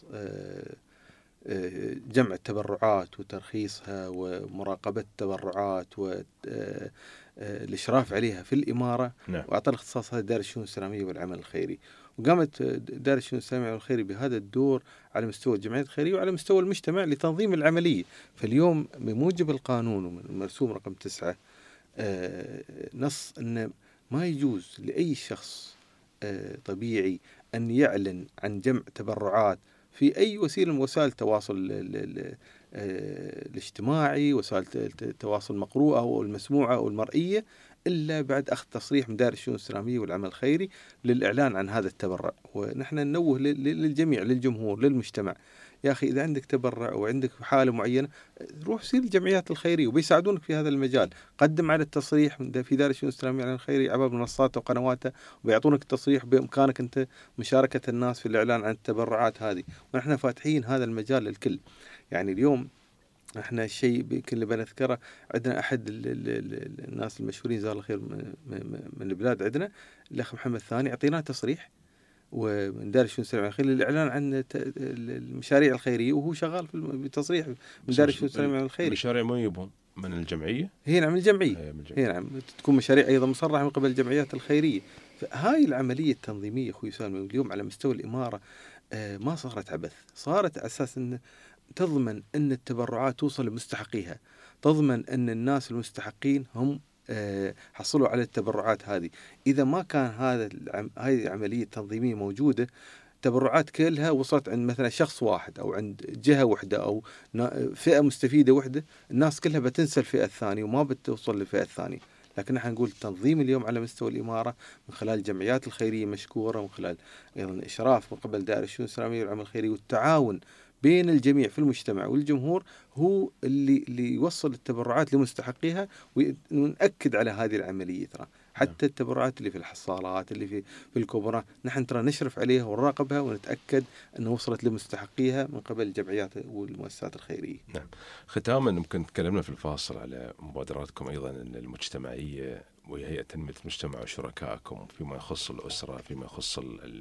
S1: جمع التبرعات وترخيصها ومراقبة التبرعات والإشراف عليها في الإمارة.
S4: نعم.
S1: وأعطى الاختصاص هذا دائرة الشؤون الإسلامية والعمل الخيري، وقامت دائرة الشؤون الإسلامية والعمل الخيري بهذا الدور على مستوى الجمعيات الخيرية وعلى مستوى المجتمع لتنظيم العملية. فاليوم بموجب القانون ومرسوم رقم 9 نص أن ما يجوز لأي شخص طبيعي أن يعلن عن جمع تبرعات في أي وسيلة من وسائل التواصل الاجتماعي، وسائل التواصل المقروءة أو المسموعة أو المرئية، إلا بعد أخذ تصريح من دائرة الشؤون الإسلامية والعمل الخيري للإعلان عن هذا التبرع. ونحن ننوه للجميع، للجمهور، للمجتمع، يا أخي إذا عندك تبرع أو عندك حالة معينة روح سير الجمعيات الخيرية وبيساعدونك في هذا المجال. قدم على التصريح في دار الشؤون الإسلامية الإعلان الخيري عبر منصاته وقنواته، وبيعطونك التصريح بإمكانك أنت مشاركة الناس في الإعلان عن التبرعات هذه. ونحن فاتحين هذا المجال للكل. يعني اليوم احنا الشيء اللي بنذكره، عندنا احد الناس المشهورين جزاه الله خير من البلاد، عندنا الاخ محمد ثاني، اعطيناه تصريح ومن دار الشؤون الإسلامية الخيرية للاعلان عن المشاريع الخيريه، وهو شغال في تصريح من دار الشؤون الإسلامية الخيرية.
S4: مشاريع ما يبون من الجمعيه؟
S1: هي نعم الجمعيه، هي نعم تكون مشاريع ايضا مصرحه من قبل الجمعيات الخيريه. فهاي العمليه التنظيميه اخوي سالم اليوم على مستوى الاماره ما صارت عبث، صارت على اساس ان تضمن أن التبرعات توصل لمستحقيها، تضمن أن الناس المستحقين هم حصلوا على التبرعات هذه. إذا ما كان هذه العملية التنظيمية موجودة، تبرعات كلها وصلت عند مثلا شخص واحد أو عند جهة واحدة أو فئة مستفيدة واحدة، الناس كلها بتنسى الفئة الثانية وما بتوصل للفئة الثانية. لكن نحن نقول التنظيم اليوم على مستوى الإمارة من خلال الجمعيات الخيرية مشكورة، ومن خلال أيضا الإشراف من قبل دائرة الشؤون الإسلامية والعمل الخيري والتعاون بين الجميع في المجتمع والجمهور، هو اللي يوصل التبرعات لمستحقيها. ونأكد على هذه العملية، ترى حتى التبرعات اللي في الحصالات اللي في الكبرى نحن ترى نشرف عليها ونراقبها ونتأكد أنها وصلت لمستحقيها من قبل الجمعيات والمؤسسات الخيرية.
S4: نعم. ختاما ممكن تكلمنا في الفاصل على مبادراتكم أيضا المجتمعية وهيئة تنمية المجتمع وشركائكم فيما يخص الأسرة، فيما يخص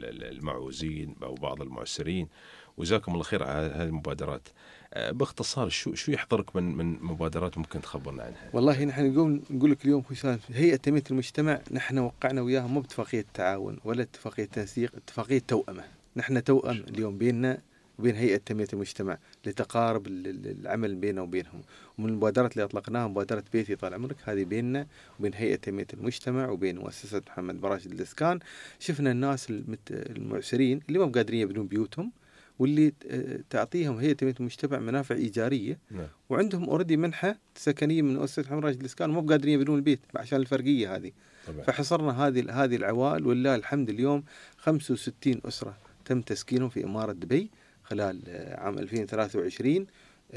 S4: المعوزين أو بعض المعسرين، وجزاكم الله خير على هذه المبادرات. باختصار شو يحضرك من مبادرات ممكن تخبرنا عنها؟
S1: والله نحن نقول لك اليوم حسام، هيئة تنمية المجتمع نحن وقعنا وياها مو باتفاقية تعاون ولا اتفاقية تنسيق، اتفاقية توأمة. نحن توأم اليوم بيننا وبين هيئة تنمية المجتمع لتقارب العمل بيننا وبينهم. ومن المبادرات اللي أطلقناها مبادرة بيتي طال عمرك، هذه بيننا وبين هيئة تنمية المجتمع وبين مؤسسة محمد براشد للإسكان. شفنا الناس المعسرين اللي ما قادرين يبنون بيوتهم، واللي تعطيهم هيئة تنمية المجتمع منافع إيجارية، وعندهم أوردي منحة سكنية من مؤسسة محمد براشد للإسكان وما قادرين يبنون البيت عشان الفرقية هذه. فحصرنا هذه العوائل، والله الحمد اليوم 65 أسرة تم تسكينهم في إمارة دبي خلال عام 2023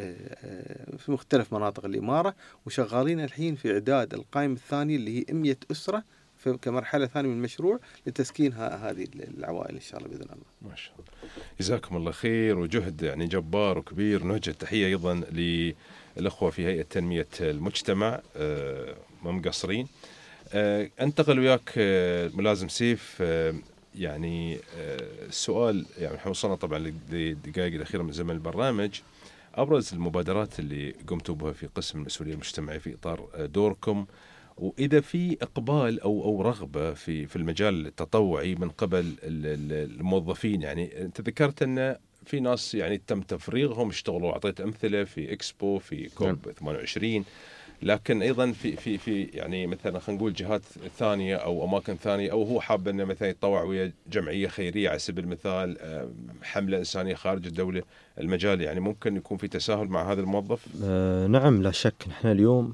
S1: في مختلف مناطق الإمارة، وشغالين الحين في إعداد القائمة الثانية اللي هي 100 أسرة كمرحلة ثانية من المشروع لتسكين هذه العوائل إن شاء الله بإذن الله.
S4: ما شاء الله، جزاكم الله خير، وجهد يعني جبار وكبير. نوجه تحية أيضا للأخوة في هيئة تنمية المجتمع ما مقصرين. أنتقل وياك ملازم سيف، يعني السؤال يعني احنا وصلنا طبعا للدقائق الأخيرة من زمن البرنامج. أبرز المبادرات اللي قمتوا بها في قسم المسؤولية المجتمعية في إطار دوركم، وإذا في إقبال أو رغبة في المجال التطوعي من قبل الموظفين. يعني أنت ذكرت أن في ناس يعني تم تفريغهم اشتغلوا، أعطيت أمثلة في إكسبو في كوب 28، لكن أيضا في يعني مثلا خلينا نقول جهات ثانية أو أماكن ثانية، أو هو حاب أنه مثلا يتطوع ويا جمعية خيرية على سبيل المثال، حملة إنسانية خارج الدولة. المجال يعني ممكن يكون في تساهل مع هذا الموظف؟
S5: نعم لا شك. نحن اليوم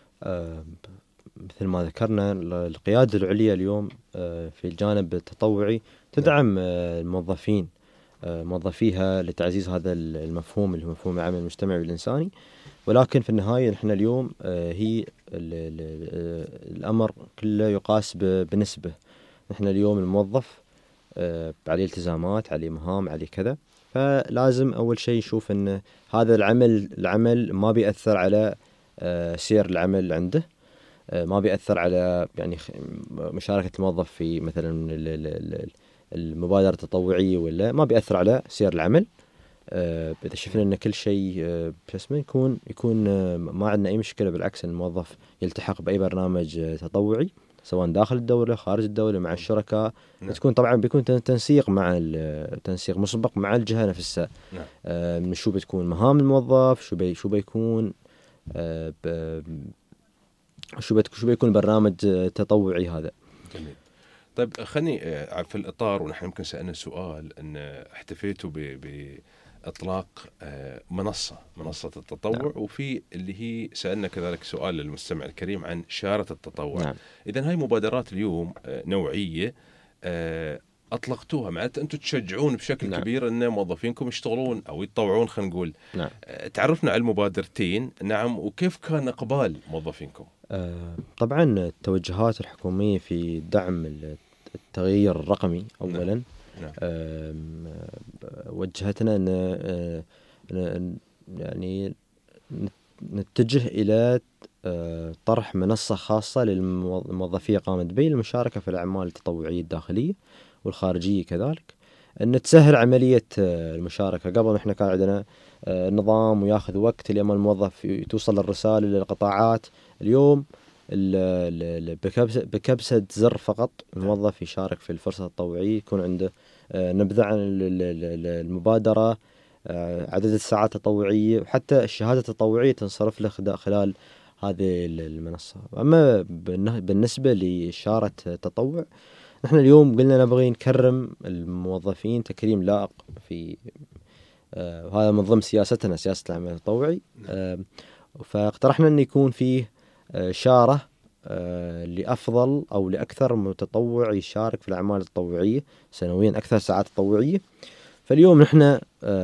S5: مثل ما ذكرنا القيادة العليا اليوم في الجانب التطوعي تدعم الموظفين موظفيها لتعزيز هذا المفهوم اللي هو مفهوم العمل المجتمعي والإنساني. ولكن في النهاية نحن اليوم هي الأمر كله يقاس بنسبة. نحن اليوم الموظف عليه التزامات، عليه مهام، عليه كذا، فلازم أول شيء يشوف أن هذا العمل ما بيأثر على سير العمل عنده، ما بيأثر على يعني مشاركة الموظف في مثلا المبادرة التطوعية، ولا ما بيأثر على سير العمل. إذا شفنا أن كل شيء يكون ما عندنا أي مشكلة، بالعكس الموظف يلتحق بأي برنامج تطوعي سواء داخل الدولة خارج الدولة مع الشركاء. تكون طبعا بيكون تنسيق مسبق مع الجهة نفسها. من شو بتكون مهام الموظف، شو بيكون شو بيكون برنامج تطوعي هذا.
S4: جميل. طيب خلني في الإطار، ونحن يمكن سألنا سؤال أن احتفيتوا بإطلاق منصة التطوع. وفي اللي هي سألنا كذلك سؤال للمستمع الكريم عن شارة التطوع. إذن هاي مبادرات اليوم نوعية أطلقتوها، معناته أنتم تشجعون بشكل كبير أن موظفينكم يشتغلون أو يتطوعون، خلينا نقول.
S5: نعم.
S4: تعرفنا على المبادرتين. نعم. وكيف كان إقبال موظفينكم؟
S5: طبعا التوجهات الحكومية في دعم التغيير الرقمي أولا.
S4: نعم.
S5: وجهتنا أن يعني نتجه إلى طرح منصة خاصة للموظفية قامة دبي للمشاركة في الأعمال التطوعية الداخلية والخارجية كذلك، أن تسهل عملية المشاركة. قبل إحنا كان عندنا نظام وياخذ وقت لما الموظف توصل الرسالة للقطاعات. اليوم بكبسة زر فقط الموظف يشارك في الفرصة التطوعية، يكون عنده نبذة عن المبادرة، عدد الساعات التطوعية، وحتى الشهادة التطوعية تنصرف له خلال هذه المنصة. أما بالنسبة لإشارة التطوع، نحن اليوم قلنا نبغي نكرم الموظفين تكريم لائق في هذا من ضمن سياستنا، سياسة العمل التطوعي. فاقترحنا أن يكون فيه شارة لأفضل أو لأكثر متطوع يشارك في الأعمال التطوعية سنويا، أكثر ساعات تطوعية. فاليوم نحن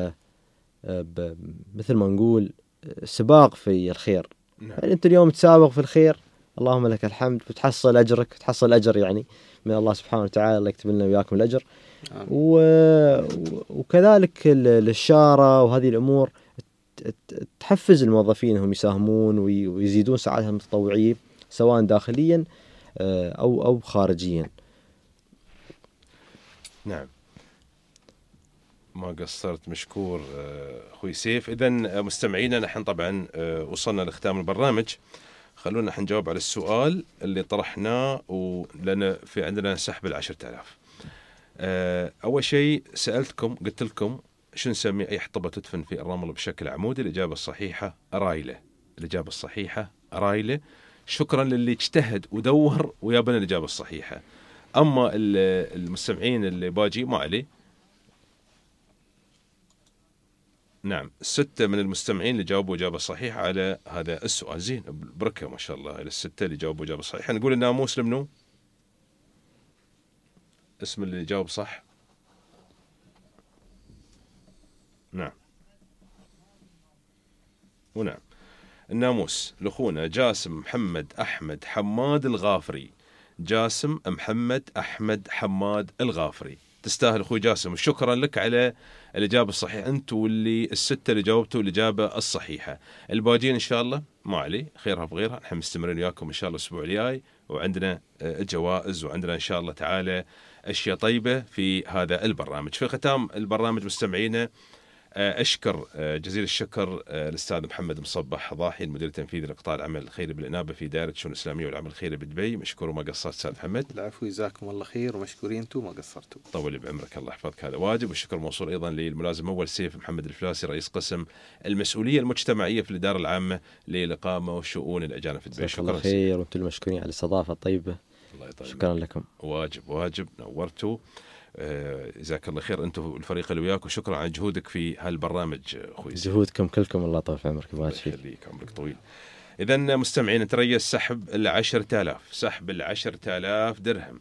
S5: مثل ما نقول سباق في الخير. يعني أنت اليوم تسابق في الخير، اللهم لك الحمد، وتحصل أجرك، تحصل أجر يعني من الله سبحانه وتعالى، الله يكتب لنا وياكم الأجر. وكذلك الشارة وهذه الأمور تحفز الموظفين انهم يساهمون ويزيدون ساعاتهم التطوعية سواء داخليا أو خارجيا.
S4: نعم. ما قصرت، مشكور أخوي سيف. إذن مستمعينا، نحن طبعا وصلنا لختام البرنامج. خلونا نجاوب على السؤال اللي طرحناه، ولأن في عندنا سحب 10,000. أول شيء سألتكم، قلت لكم شو نسمي أي حطبة تدفن في الرمل بشكل عمودي؟ الإجابة الصحيحة رايلة. الإجابة الصحيحة رايلة. شكرا للي اجتهد ودور ويابنا الإجابة الصحيحة. أما المستمعين اللي باجي ما عليه. نعم، 6 من المستمعين اللي جاوبوا إجابة صحيحة على هذا السؤال. زين، بركة ما شاء الله إلى 6 اللي جاوبوا إجابة صحيحة. نقول الناموس لمنو؟ اسم اللي جاوب صح. نعم. ونعم، الناموس لأخونا جاسم محمد أحمد حماد الغافري. جاسم محمد أحمد حماد الغافري، تستاهل أخوي جاسم، وشكرا لك على الإجابة الصحيحة. أنت واللي 6 اللي جاوبتوا الإجابة الصحيحة. الباقيين إن شاء الله ما علي، خيرها بغيرها. نحن مستمرين وياكم إن شاء الله الأسبوع الجاي، وعندنا جوائز، وعندنا إن شاء الله تعالى أشياء طيبة في هذا البرنامج. في ختام البرنامج مستمعينا، أشكر جزيل الشكر الأستاذ محمد مصبح ضاحي، المدير التنفيذي لقطاع العمل الخيري بالإنابة في دائرة الشؤون الإسلامية والعمل الخيري بدبي. مشكور وما قصرت أستاذ محمد.
S1: العفو، جزاكم الله خير، ومشكورين أنتم ما قصرتوا.
S4: طول بعمرك، الله يحفظك، هذا واجب. والشكر موصول أيضا للملازم أول سيف محمد الفلاسي، رئيس قسم المسؤولية المجتمعية في الإدارة العامة للإقامة وشؤون الأجانب في دبي. شكرا
S5: خير، وأنتم المشكورين على الاستضافة الطيبة.
S4: الله يطيب.
S5: شكرا لكم.
S4: واجب نورتوا. جزاك الله خير انتم والفريق اللي وياك، وشكرا على جهودك في هالبرنامج اخوي.
S5: جهودكم كلكم، الله يطول في عمرك،
S4: الله يخليك، عمرك طويل. اذا مستمعين، تريث سحب 10,000، سحب 10,000 درهم،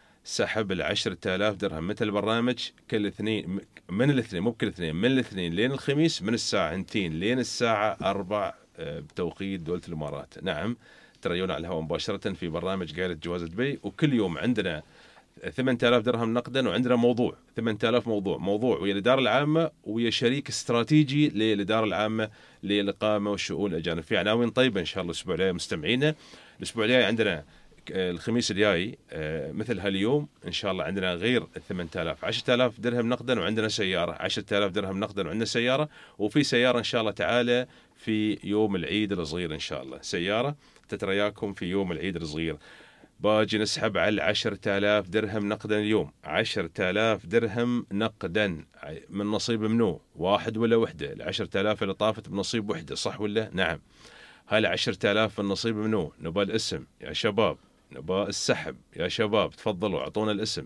S4: سحب 10,000 درهم مثل البرنامج كل اثنين، من الاثنين، مو بكل اثنين، من الاثنين لين الخميس، من الساعة 2 لين الساعة 4 بتوقيت دولة الإمارات. نعم، تريونا على الهواء مباشرة في برنامج قائلة جواز دبي. وكل يوم عندنا 8,000 درهم نقدا، وعندنا موضوع 8,000 موضوع ويا الإدارة العامة ويا شريك استراتيجي للإدارة العامة للإقامة والشؤون الأجانب، في عناوين طيبة إن شاء الله الأسبوع الجاي مستمعينا. الأسبوع الجاي عندنا الخميس الجاي مثل هاليوم إن شاء الله عندنا غير 8,000 10,000 درهم نقدا، وعندنا سيارة 10,000 درهم نقدا، وعندنا سيارة، وفي سيارة إن شاء الله تعالى في يوم العيد الصغير إن شاء الله، سيارة تترياكم في يوم العيد الصغير. باجي نسحب على 10,000 درهم نقدا اليوم، 10,000 درهم نقدا من نصيب منو؟ واحد ولا وحدة؟ 10,000 اللي طافت بنصيب وحدة، صح ولا؟ نعم. هل 10,000 النصيب منو؟ نبى الاسم يا شباب، نبى السحب يا شباب، تفضلوا اعطونا الاسم.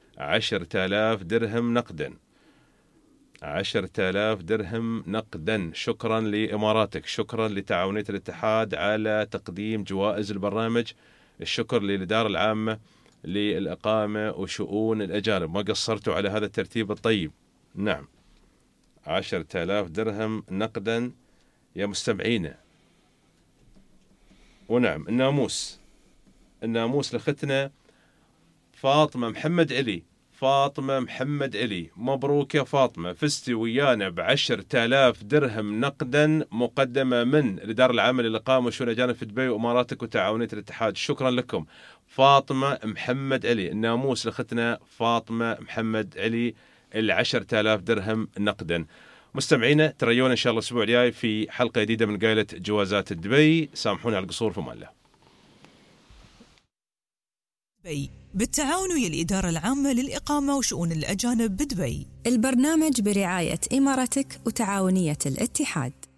S4: 10,000 درهم نقدا، 10,000 درهم نقدا. شكرا لإماراتك، شكرا لتعاونية الاتحاد على تقديم جوائز البرنامج، الشكر للإدارة العامة للإقامة وشؤون الأجانب، ما قصرتوا على هذا الترتيب الطيب. نعم، 10,000 درهم نقدا يا مستمعين. ونعم، الناموس لختنا فاطمة محمد علي. فاطمة محمد علي، مبروك يا فاطمة، فزتي ويانا ب10,000 درهم نقدا مقدمة من الإدارة العامة للإقامة وشؤون الأجانب في دبي وإماراتك وتعاونية الاتحاد. شكرا لكم فاطمة محمد علي. الناموس لختنا فاطمة محمد علي، 10,000 درهم نقدا. مستمعينا تريونا إن شاء الله الأسبوع الجاي في حلقة جديدة من قائلة جوازات دبي. سامحوني على القصور، في أمان الله.
S2: بالتعاون ويا الإدارة العامة للإقامة وشؤون الأجانب بدبي.
S3: البرنامج برعاية إمارتك وتعاونية الاتحاد.